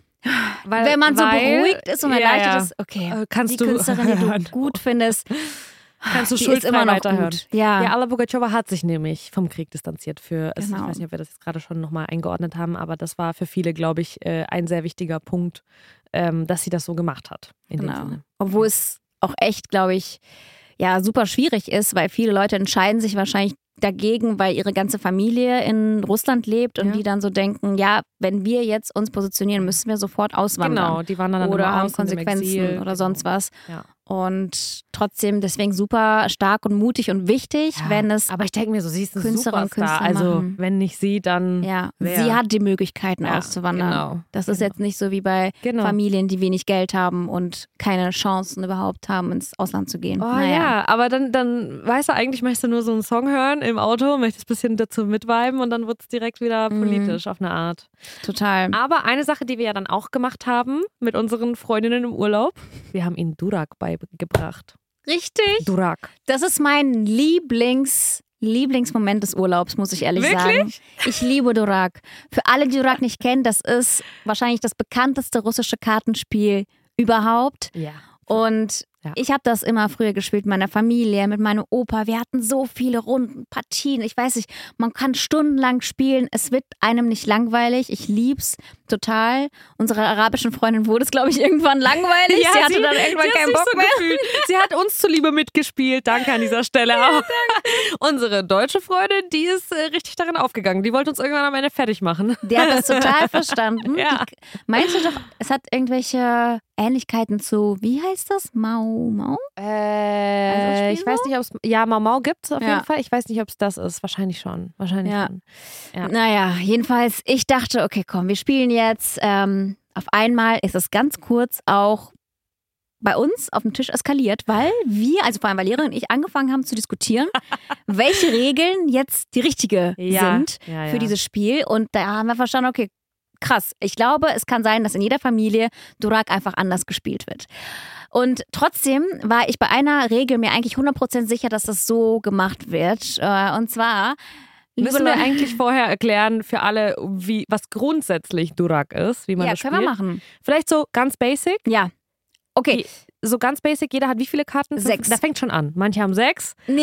wenn man so beruhigt ist und erleichtert ist, okay, kannst die du Künstlerin, die hören. du gut findest, kannst du die schuldfrei ist immer noch weiterhören. gut. Ja. Alla Pugacheva hat sich nämlich vom Krieg distanziert für, ich Genau. weiß nicht, ob wir das jetzt gerade schon nochmal eingeordnet haben, aber das war für viele, glaube ich, ein sehr wichtiger Punkt, dass sie das so gemacht hat. In dem Sinne. Obwohl es auch echt, glaube ich, ja, super schwierig ist, weil viele Leute entscheiden sich wahrscheinlich dagegen, weil ihre ganze Familie in Russland lebt und die dann so denken, ja, wenn wir jetzt uns positionieren, müssen wir sofort auswandern. Genau, die wandern dann oder immer haben aus in dem Konsequenzen Exil, oder sonst was. Ja. Und trotzdem deswegen super stark und mutig und wichtig, wenn es aber ich denke mir so, sie ist ein Künstlerinnen und Superstar. Künstler Also machen. wenn nicht sie, dann wer? Sie hat die Möglichkeiten Ja, auszuwandern. genau, Das ist jetzt nicht so wie bei Familien, die wenig Geld haben und keine Chancen überhaupt haben, ins Ausland zu gehen. Oh ja, aber dann weißt du, eigentlich möchtest du nur so einen Song hören im Auto, möchtest ein bisschen dazu mitviben und dann wird es direkt wieder politisch auf eine Art. Total. Aber eine Sache, die wir ja dann auch gemacht haben mit unseren Freundinnen im Urlaub, wir haben ihnen Durak beigebracht. Richtig. Durak. Das ist mein Lieblingsmoment des Urlaubs, muss ich ehrlich sagen. Ich liebe Durak. Für alle, die Durak nicht kennen, das ist wahrscheinlich das bekannteste russische Kartenspiel überhaupt. Ja. Und ich habe das immer früher gespielt mit meiner Familie, mit meinem Opa. Wir hatten so viele Runden, Partien. Ich weiß nicht, man kann stundenlang spielen. Es wird einem nicht langweilig. Ich lieb's total. Unserer arabischen Freundin wurde es, glaube ich, irgendwann langweilig. Ja, sie hatte dann irgendwann keinen Bock mehr. Gefühlt. Sie hat uns zuliebe mitgespielt. Danke an dieser Stelle auch. Unsere deutsche Freundin, die ist richtig darin aufgegangen. Die wollte uns irgendwann am Ende fertig machen. Die hat das total verstanden. Ja. Meinst du doch, es hat irgendwelche Ähnlichkeiten zu, wie heißt das? Mau? Ich weiß nicht, ob es. Ja, Mau gibt es auf jeden Fall. Ich weiß nicht, ob es das ist. Wahrscheinlich schon. schon. Ja. Naja, jedenfalls, ich dachte, okay, komm, wir spielen jetzt. Auf einmal ist es ganz kurz auch bei uns auf dem Tisch eskaliert, weil wir, also vor allem weil Lehrer und ich, angefangen haben zu diskutieren, welche Regeln jetzt die richtige sind für dieses Spiel. Und da haben wir verstanden, okay, krass. Ich glaube, es kann sein, dass in jeder Familie Durak einfach anders gespielt wird. Und trotzdem war ich bei einer Regel mir eigentlich 100% sicher, dass das so gemacht wird. Und zwar müssen wir eigentlich vorher erklären für alle, was grundsätzlich Durak ist, wie man das spielt. Ja, können wir machen. Vielleicht so ganz basic? Ja. Okay. So ganz basic, jeder hat wie viele Karten? 6. Da fängt schon an. Manche haben 6. Nee.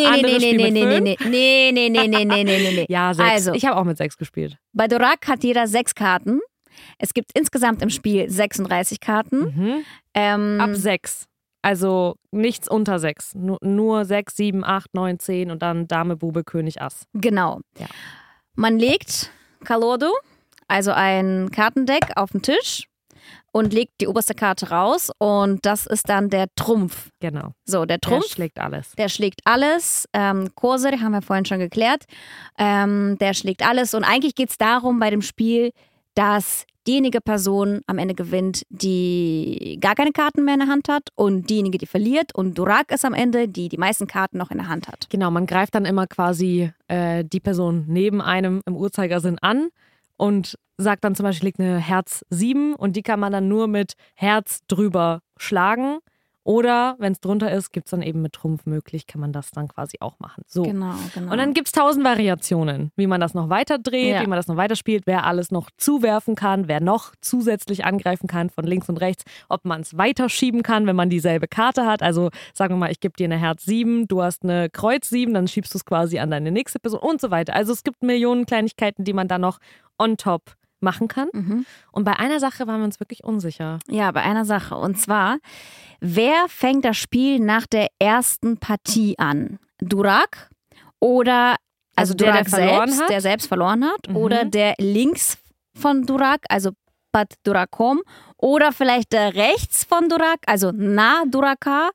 Ja, 6. Also, ich habe auch mit 6 gespielt. Bei Durak hat jeder 6 Karten. Es gibt insgesamt im Spiel 36 Karten. Ab 6. Also nichts unter 6. Nur 6, 7, 8, 9, 10 und dann Dame, Bube, König, Ass. Genau. Ja. Man legt Kalodo, also ein Kartendeck, auf den Tisch und legt die oberste Karte raus und das ist dann der Trumpf. Genau. So, der Trumpf. Der schlägt alles. Der schlägt alles. Koser, haben wir vorhin schon geklärt. Der schlägt alles und eigentlich geht es darum bei dem Spiel, dass diejenige Person am Ende gewinnt, die gar keine Karten mehr in der Hand hat und diejenige, die verliert. Und Durak ist am Ende, die die meisten Karten noch in der Hand hat. Genau, man greift dann immer quasi die Person neben einem im Uhrzeigersinn an und sagt dann zum Beispiel, liegt eine Herz 7 und die kann man dann nur mit Herz drüber schlagen. Oder wenn es drunter ist, gibt es dann eben mit Trumpf möglich, kann man das dann quasi auch machen. So. Genau. Und dann gibt es 1000 Variationen, wie man das noch weiter dreht, wie man das noch weiter spielt, wer alles noch zuwerfen kann, wer noch zusätzlich angreifen kann von links und rechts, ob man es weiterschieben kann, wenn man dieselbe Karte hat. Also sagen wir mal, ich gebe dir eine Herz 7, du hast eine Kreuz 7, dann schiebst du es quasi an deine nächste Person und so weiter. Also es gibt Millionen Kleinigkeiten, die man dann noch on top machen kann. Und bei einer Sache waren wir uns wirklich unsicher. Ja, bei einer Sache. Und zwar, wer fängt das Spiel nach der ersten Partie an? Durak oder Durak selbst, der selbst verloren hat, oder der links von Durak, also Pat Durakom, oder vielleicht der rechts von Durak, also Na Duraka.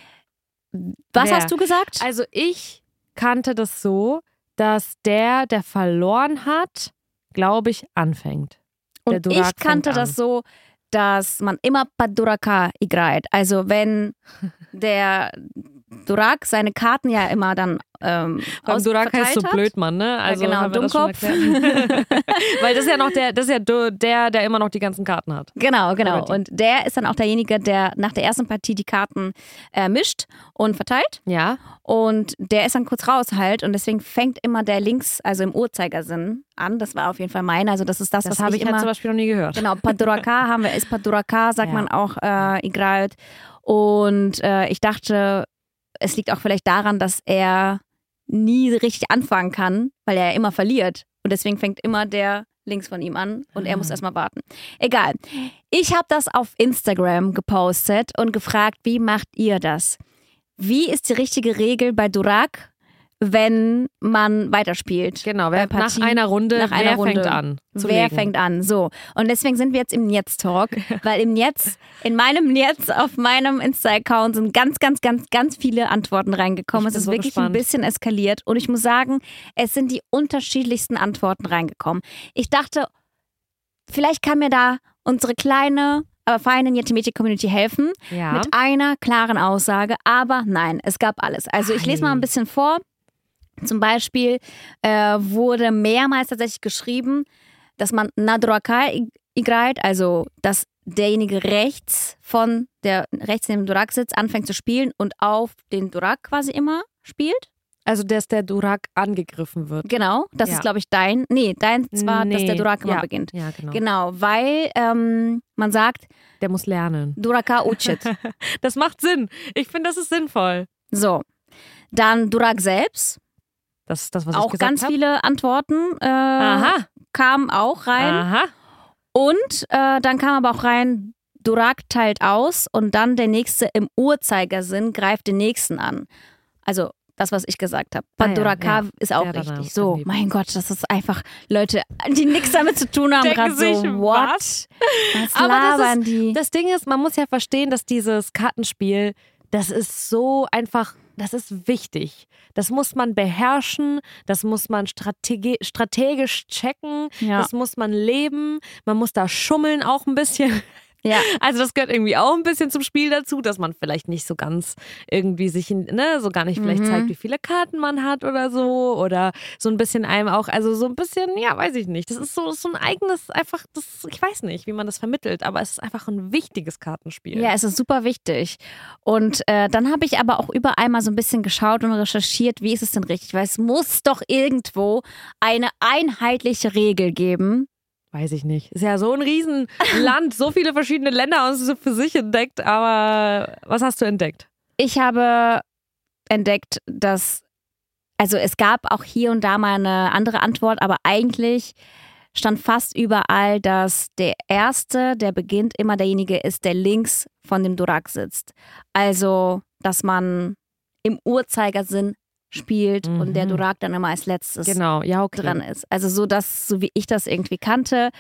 Was hast du gesagt? Also ich kannte das so, dass der verloren hat, glaube ich, anfängt. Und ich kannte das so, dass man immer Paduraka igrait. Also wenn der Durak seine Karten ja immer dann beim Durak heißt so Blödmann, ne? Also ja, genau, Dummkopf. Weil das ist ja noch der immer noch die ganzen Karten hat. Genau. Und der ist dann auch derjenige, der nach der ersten Partie die Karten mischt und verteilt. Ja. Und der ist dann kurz raus halt und deswegen fängt immer der links, also im Uhrzeigersinn an. Das war auf jeden Fall meine. Also das ist das, was habe ich immer zum Beispiel noch nie gehört. Genau, Paduraka ist Paduraka, sagt man auch igrait. Und ich dachte, es liegt auch vielleicht daran, dass er nie richtig anfangen kann, weil er ja immer verliert. Und deswegen fängt immer der links von ihm an und er muss erstmal warten. Egal. Ich habe das auf Instagram gepostet und gefragt, wie macht ihr das? Wie ist die richtige Regel bei Durak? wenn man weiterspielt. Genau, Bei nach Partien, einer Runde, nach einer wer Runde. fängt an? Wer fängt an? So. Und deswegen sind wir jetzt im Jetzt-Talk, weil in meinem Jetzt, auf meinem Insta-Account sind ganz viele Antworten reingekommen. Es ist so wirklich gespannt. ein bisschen eskaliert und ich muss sagen, es sind die unterschiedlichsten Antworten reingekommen. Ich dachte, vielleicht kann mir da unsere kleine, aber feine Yeti-Meti-Community helfen Ja. mit einer klaren Aussage, aber nein, es gab alles. Also ich lese mal ein bisschen vor. Zum Beispiel wurde mehrmals tatsächlich geschrieben, dass man na дурака играет, also dass derjenige rechts neben dem Durak sitzt, anfängt zu spielen und auf den Durak quasi immer spielt. Also, dass der Durak angegriffen wird. Genau, das Ja. ist, glaube ich, deins war, dass der Durak immer ja. beginnt. Ja, genau. Genau, weil man sagt, Der muss lernen. Duraka учит. Das macht Sinn. Ich finde, das ist sinnvoll. So, dann Durak selbst. Das ist das, was ich Auch gesagt ganz habe. viele Antworten Aha. kamen auch rein. Aha. Und dann kam aber auch rein, Durak teilt aus und dann der nächste im Uhrzeigersinn greift den nächsten an. Also das, was ich gesagt habe. Ah ja, Duraka ja. ist auch Der danach richtig. So, daneben. mein Gott, das ist einfach Leute, die nichts damit zu tun haben, Denken gerade so, sich, what? was? Was Aber labern die? Das Ding ist, man muss ja verstehen, dass dieses Kartenspiel, das ist so einfach, das ist wichtig. Das muss man beherrschen, das muss man strategisch checken, Ja. das muss man leben, man muss da schummeln auch ein bisschen. Ja. Also das gehört irgendwie auch ein bisschen zum Spiel dazu, dass man vielleicht nicht so ganz irgendwie sich, so gar nicht vielleicht zeigt, wie viele Karten man hat oder so ein bisschen einem auch, also so ein bisschen, ja, weiß ich nicht. Das ist so ein eigenes, einfach, ich weiß nicht, wie man das vermittelt, aber es ist einfach ein wichtiges Kartenspiel. Ja, es ist super wichtig. Und dann habe ich aber auch überall mal so ein bisschen geschaut und recherchiert, wie ist es denn richtig? Weil es muss doch irgendwo eine einheitliche Regel geben. Weiß ich nicht. Ist ja so ein Riesenland, so viele verschiedene Länder und so für sich entdeckt, aber was hast du entdeckt? Ich habe entdeckt, also es gab auch hier und da mal eine andere Antwort, aber eigentlich stand fast überall, dass der Erste, der beginnt, immer derjenige ist, der links von dem Durak sitzt. Also, dass man im Uhrzeigersinn spielt und der Durak dann immer als letztes Genau, ja, okay. dran ist. Also so wie ich das irgendwie kannte.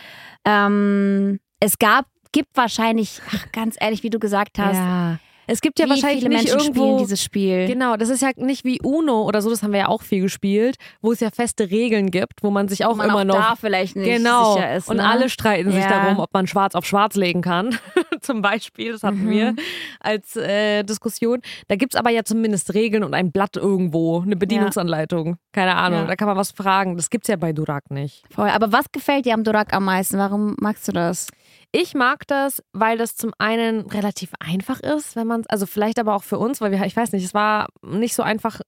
Es gibt wahrscheinlich, ganz ehrlich, wie du gesagt hast, Ja. Es gibt ja wie wahrscheinlich viele nicht Menschen irgendwo spielen dieses Spiel. Genau, das ist ja nicht wie Uno oder so, das haben wir ja auch viel gespielt, wo es ja feste Regeln gibt, wo man sich auch man immer auch noch da vielleicht nicht genau sicher ist. und Ne? alle streiten sich Ja. darum, ob man schwarz auf schwarz legen kann. Zum Beispiel, das hatten wir als Diskussion. Da gibt es aber ja zumindest Regeln und ein Blatt irgendwo, eine Bedienungsanleitung. Keine Ahnung, Ja. da kann man was fragen. Das gibt's ja bei Durak nicht. Voll. Aber was gefällt dir am Durak am meisten? Warum magst du das? Ich mag das, weil das zum einen relativ einfach ist, wenn man also vielleicht aber auch für uns, weil ich weiß nicht, es war nicht so einfach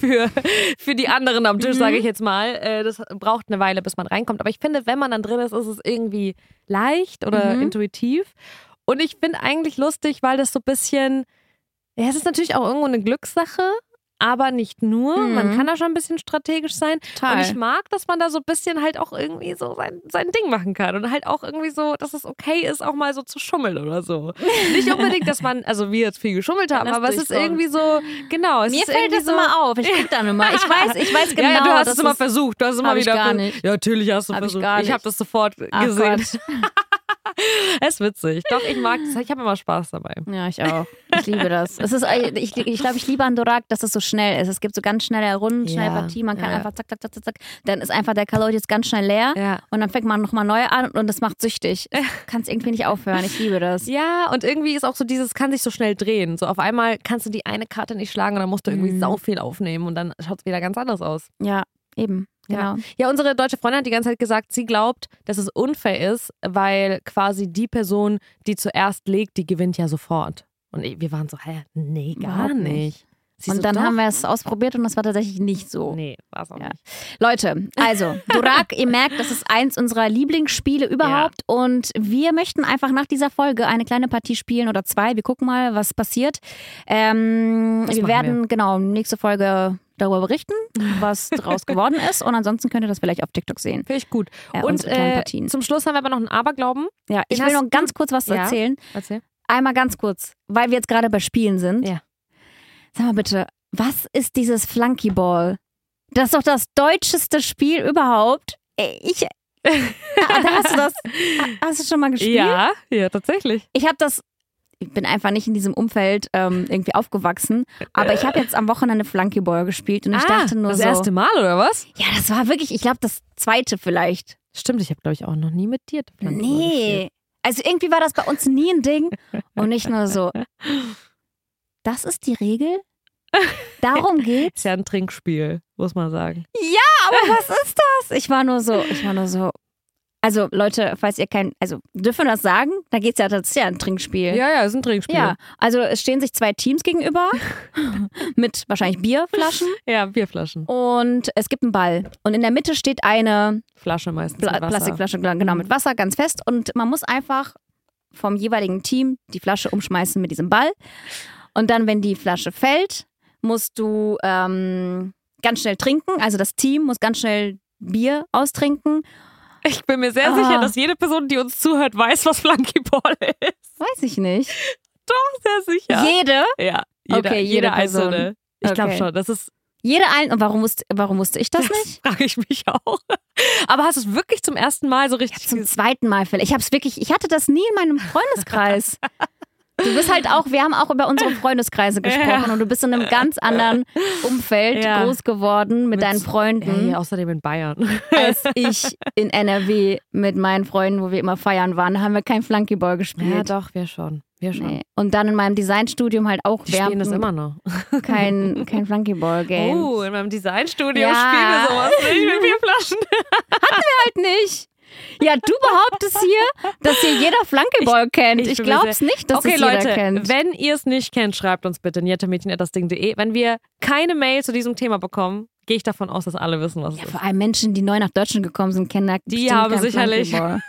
für die anderen am Tisch, sage ich jetzt mal. Das braucht eine Weile, bis man reinkommt. Aber ich finde, wenn man dann drin ist, ist es irgendwie leicht oder intuitiv. Und ich finde eigentlich lustig, weil das so ein bisschen, ja, es ist natürlich auch irgendwo eine Glückssache, aber nicht nur. Man kann da schon ein bisschen strategisch sein. Total. Und ich mag, dass man da so ein bisschen halt auch irgendwie so sein Ding machen kann. Und halt auch irgendwie so, dass es okay ist, auch mal so zu schummeln oder so. Nicht unbedingt, dass man, also wir jetzt viel geschummelt haben, das aber es ist durchschauen. irgendwie so, genau. Es Mir ist fällt irgendwie das so, immer auf. Ich gucke dann immer. Ich weiß genau. ja, du hast dass es immer es- versucht. Du hast es immer Hab ich wieder gar versucht. nicht. Ja, natürlich hast du Hab ich versucht. gar Ich habe nicht. das sofort Ach gesehen. Gott. Es ist witzig. Doch, ich mag das. Ich habe immer Spaß dabei. Ja, ich auch. Ich liebe das. Es ist, ich glaube, ich liebe an Durak, dass es so schnell ist. Es gibt so ganz schnelle Runden, schnelle Ja, Partie. Man kann ja. einfach zack, zack, zack, zack, zack. Dann ist einfach der Kalorien jetzt ganz schnell leer. Ja. Und dann fängt man nochmal neu an und das macht süchtig. Du kannst irgendwie nicht aufhören. Ich liebe das. Ja, und irgendwie ist auch so dieses, kann sich so schnell drehen. So auf einmal kannst du die eine Karte nicht schlagen und dann musst du irgendwie sau viel aufnehmen und dann schaut es wieder ganz anders aus. Ja, eben. Genau. Ja, unsere deutsche Freundin hat die ganze Zeit gesagt, sie glaubt, dass es unfair ist, weil quasi die Person, die zuerst legt, die gewinnt ja sofort. Und wir waren so, nee, gar Überhaupt nicht. nicht. Sie Und so, dann doch. haben wir es ausprobiert und das war tatsächlich nicht so. Nee, war es auch Ja. nicht. Leute, also Durak, ihr merkt, das ist eins unserer Lieblingsspiele überhaupt und wir möchten einfach nach dieser Folge eine kleine Partie spielen oder zwei. Wir gucken mal, was passiert. Wir machen werden genau nächste Folge darüber berichten, was daraus geworden ist und ansonsten könnt ihr das vielleicht auf TikTok sehen. Finde ich gut. Und unsere kleinen Partien. zum Schluss haben wir aber noch einen Aberglauben. Ja, ich Den will hast noch ganz kurz was Ja. erzählen. Erzähl. Einmal ganz kurz, weil wir jetzt gerade bei Spielen sind. Ja. Sag mal bitte, was ist dieses Flunkyball? Das ist doch das deutscheste Spiel überhaupt. Hast du schon mal gespielt? Ja, tatsächlich. Ich bin einfach nicht in diesem Umfeld irgendwie aufgewachsen, aber ich habe jetzt am Wochenende Flunkyball gespielt und ich dachte nur das erste Mal oder was? Ja, das war wirklich, ich glaube, das zweite vielleicht. Stimmt, ich habe, glaube ich, auch noch nie mit dir Flunkyball gespielt. Also irgendwie war das bei uns nie ein Ding und nicht nur so, das ist die Regel? Darum geht's? Ist ja ein Trinkspiel, muss man sagen. Ja, aber was ist das? Ich war nur so, also Leute, falls ihr dürfen wir das sagen? Da geht's ja, das ist ja ein Trinkspiel. Ja, ist ein Trinkspiel. Ja, also es stehen sich 2 Teams gegenüber mit wahrscheinlich Bierflaschen. Ja, Bierflaschen. Und es gibt einen Ball. Und in der Mitte steht eine Flasche meistens mit Wasser. Plastikflasche, genau, mit Wasser, ganz fest. Und man muss einfach vom jeweiligen Team die Flasche umschmeißen mit diesem Ball. Und dann, wenn die Flasche fällt, musst du ganz schnell trinken. Also das Team muss ganz schnell Bier austrinken. Ich bin mir sehr sicher, dass jede Person, die uns zuhört, weiß, was Flunkyball ist. Weiß ich nicht. Doch, sehr sicher. Jede? Ja, jede einzelne. Ich glaube Okay. schon. Das ist. Jede und warum wusste ich das nicht? Frage ich mich auch. Aber hast du es wirklich zum ersten Mal so richtig Zum zweiten Mal vielleicht. Ich hatte das nie in meinem Freundeskreis. Du bist halt auch, wir haben auch über unsere Freundeskreise gesprochen und du bist in einem ganz anderen Umfeld groß geworden mit deinen Freunden. Ja, außerdem in Bayern. Als ich in NRW mit meinen Freunden, wo wir immer feiern waren, haben wir kein Flunkyball gespielt. Ja, doch, wir schon. Nee. Und dann in meinem Designstudium halt auch. Die spielen das immer noch. Kein Flunkyball-Game. Oh, in meinem Designstudio spielen wir sowas nicht mit Bierflaschen. Hatten wir halt nicht. Ja, du behauptest hier, dass hier jeder Flunkyball kennt. Ich glaub's nicht, dass es jeder Leute, kennt. Wenn ihr es nicht kennt, schreibt uns bitte niettemädchen@dasding.de. Wenn wir keine Mail zu diesem Thema bekommen, gehe ich davon aus, dass alle wissen, was es ist. Vor allem Menschen, die neu nach Deutschland gekommen sind, kennen die haben sicherlich.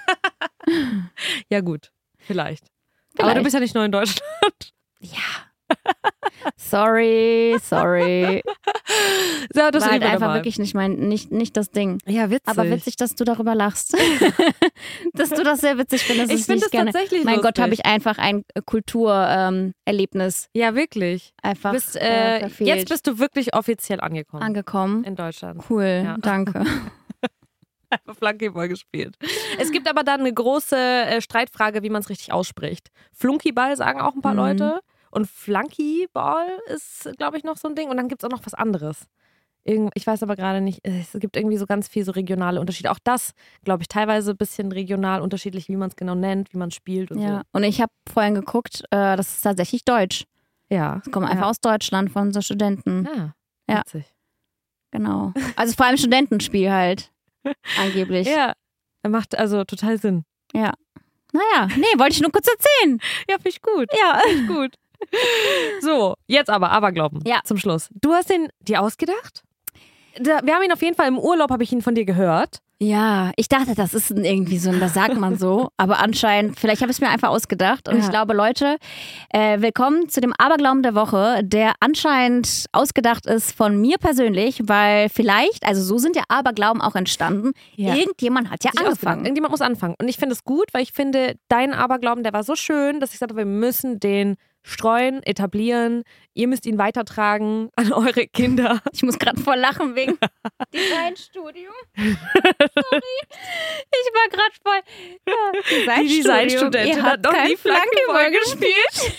Ja gut, vielleicht. Aber du bist ja nicht neu in Deutschland. Ja. Sorry. Ja, das war halt üben wir einfach mal. wirklich nicht das Ding. Ja, witzig. Aber witzig, dass du darüber lachst. Dass du das sehr witzig findest. Ich finde es tatsächlich Mein lustig. Gott, habe ich einfach ein Kulturerlebnis Ja, wirklich. einfach verfehlt. Jetzt bist du wirklich offiziell angekommen. In Deutschland. Cool, Ja. danke. Einfach Flunkyball gespielt. Es gibt aber dann eine große Streitfrage, wie man es richtig ausspricht. Flunkyball sagen auch ein paar Leute. Und Flunkyball ist, glaube ich, noch so ein Ding. Und dann gibt es auch noch was anderes. Ich weiß aber gerade nicht, es gibt irgendwie so ganz viel so regionale Unterschiede. Auch das, glaube ich, teilweise ein bisschen regional unterschiedlich, wie man es genau nennt, wie man spielt und Ja, und ich habe vorhin geguckt, das ist tatsächlich Deutsch. so. Ja. Das kommt einfach aus Deutschland von so Studenten. Ja. Witzig. Genau. Also vor allem Studentenspiel halt. Angeblich. Ja, macht also total Sinn. Ja. Naja, wollte ich nur kurz erzählen. Ja, finde ich gut. Ja. Gut. So, jetzt aber Aberglauben. Ja. Zum Schluss. Du hast den dir ausgedacht? Wir haben ihn auf jeden Fall im Urlaub, habe ich ihn von dir gehört. Ja, ich dachte, das ist irgendwie so, das sagt man so. Aber anscheinend, vielleicht habe ich es mir einfach ausgedacht. Und ich glaube, Leute, willkommen zu dem Aberglauben der Woche, der anscheinend ausgedacht ist von mir persönlich, weil vielleicht, also so sind ja Aberglauben auch entstanden. Ja. Irgendjemand hat ja angefangen. Irgendjemand muss anfangen. Und ich finde es gut, weil ich finde, dein Aberglauben, der war so schön, dass ich sagte, wir müssen den streuen, etablieren. Ihr müsst ihn weitertragen an eure Kinder. Ich muss gerade voll lachen wegen Designstudium. Sorry. Ich war gerade voll. Ja, Die Designstudentin Ihr hat habt noch kein nie Flunkyball gespielt.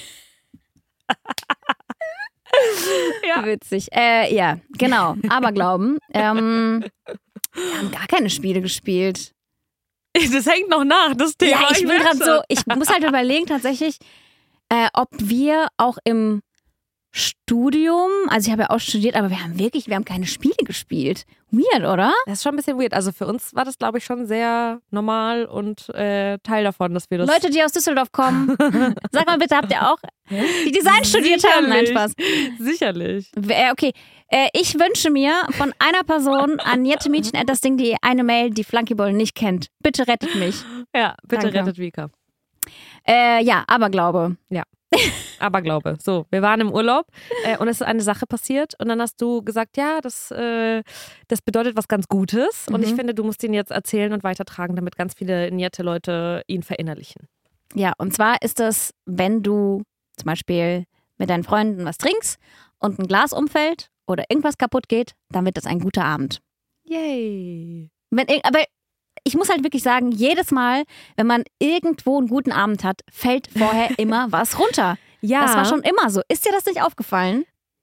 Ja. Witzig. Ja, genau. Aberglauben. Wir haben gar keine Spiele gespielt. Das hängt noch nach, das Thema. Ja, ich bin gerade so, ich muss halt überlegen tatsächlich, ob wir auch im Studium, also ich habe ja auch studiert, aber wir haben keine Spiele gespielt. Weird, oder? Das ist schon ein bisschen weird. Also für uns war das, glaube ich, schon sehr normal und Teil davon, dass wir das... Leute, die aus Düsseldorf kommen, sag mal bitte, habt ihr auch die Design studiert haben? Nein, Spaß. Sicherlich. Okay, ich wünsche mir von einer Person an jettemädchen@dasding.de eine Mail, die Flunkyball nicht kennt. Bitte rettet mich. Ja, bitte Danke. rettet Vika. Ja, Aberglaube. Ja. Aberglaube. So, wir waren im Urlaub und es ist eine Sache passiert und dann hast du gesagt, ja, das bedeutet was ganz Gutes und ich finde, du musst ihn jetzt erzählen und weitertragen, damit ganz viele nette Leute ihn verinnerlichen. Ja, und zwar ist es, wenn du zum Beispiel mit deinen Freunden was trinkst und ein Glas umfällt oder irgendwas kaputt geht, dann wird das ein guter Abend. Yay. Aber ich muss halt wirklich sagen, jedes Mal, wenn man irgendwo einen guten Abend hat, fällt vorher immer was runter. Ja. Das war schon immer so. Ist dir das nicht aufgefallen?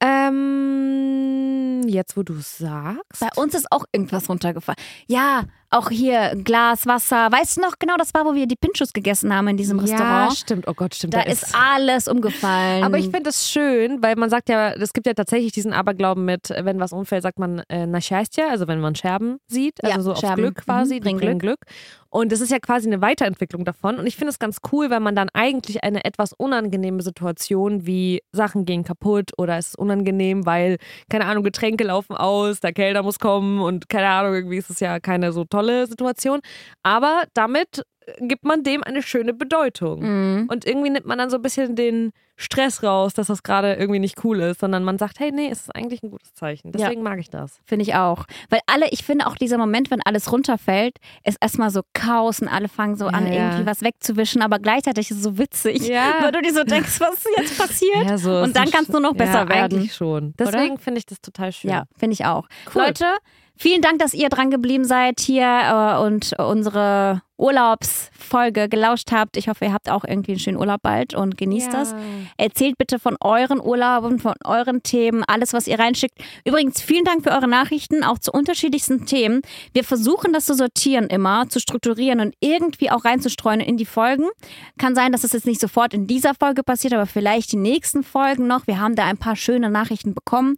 Jetzt, wo du es sagst. Bei uns ist auch irgendwas runtergefallen. Ja, auch hier Glas, Wasser. Weißt du noch genau, das war, wo wir die Pinchos gegessen haben in diesem Restaurant? Ja, stimmt. Oh Gott, stimmt. Da ist alles umgefallen. Aber ich finde es schön, weil man sagt ja, es gibt ja tatsächlich diesen Aberglauben mit, wenn was umfällt, sagt man na Счастье, also wenn man Scherben sieht, also ja, so auf Scherben. Glück quasi, die bringen Glück. Und das ist ja quasi eine Weiterentwicklung davon. Und ich finde es ganz cool, weil man dann eigentlich eine etwas unangenehme Situation wie Sachen gehen kaputt oder es ist unangenehm, weil, keine Ahnung, Getränke laufen aus, der Kellner muss kommen und keine Ahnung, irgendwie ist es ja keine so tolle Situation. Aber damit gibt man dem eine schöne Bedeutung. Mhm. Und irgendwie nimmt man dann so ein bisschen den Stress raus, dass das gerade irgendwie nicht cool ist, sondern man sagt, hey, nee, es ist eigentlich ein gutes Zeichen. Deswegen mag ich das. Finde ich auch. Weil ich finde auch dieser Moment, wenn alles runterfällt, ist erstmal so Chaos und alle fangen so an, irgendwie was wegzuwischen, aber gleichzeitig ist es so witzig, weil du dir so denkst, was ist jetzt passiert? Ja, so und dann kann es nur noch besser werden. Eigentlich schon. Deswegen finde ich das total schön. Ja, finde ich auch. Cool. Leute, vielen Dank, dass ihr dran geblieben seid hier und unsere Urlaubsfolge gelauscht habt. Ich hoffe, ihr habt auch irgendwie einen schönen Urlaub bald und genießt das. Erzählt bitte von euren Urlauben, von euren Themen, alles, was ihr reinschickt. Übrigens, vielen Dank für eure Nachrichten, auch zu unterschiedlichsten Themen. Wir versuchen, das zu sortieren immer, zu strukturieren und irgendwie auch reinzustreuen in die Folgen. Kann sein, dass das jetzt nicht sofort in dieser Folge passiert, aber vielleicht die nächsten Folgen noch. Wir haben da ein paar schöne Nachrichten bekommen.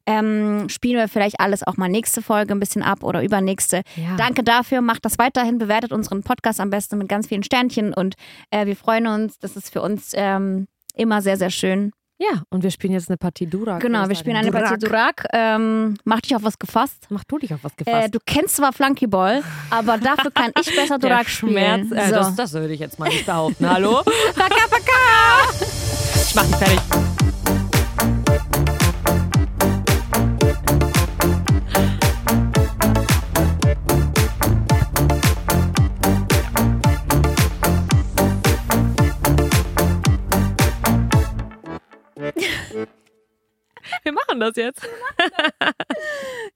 Spielen wir vielleicht alles auch mal nächste Folge ein bisschen ab oder übernächste. Ja. Danke dafür, macht das weiterhin, bewertet unseren Podcast am besten mit ganz vielen Sternchen und wir freuen uns, das ist für uns immer sehr, sehr schön. Ja, und wir spielen jetzt eine Partie Durak. Genau, wir spielen eine Partie Durak. Mach dich auf was gefasst. Mach du dich auf was gefasst. Du kennst zwar Flunkyball, aber dafür kann ich besser Durak spielen. So. Das würde ich jetzt mal nicht behaupten. Hallo? Paka, paka! Ich mach dich fertig. Wir machen das jetzt.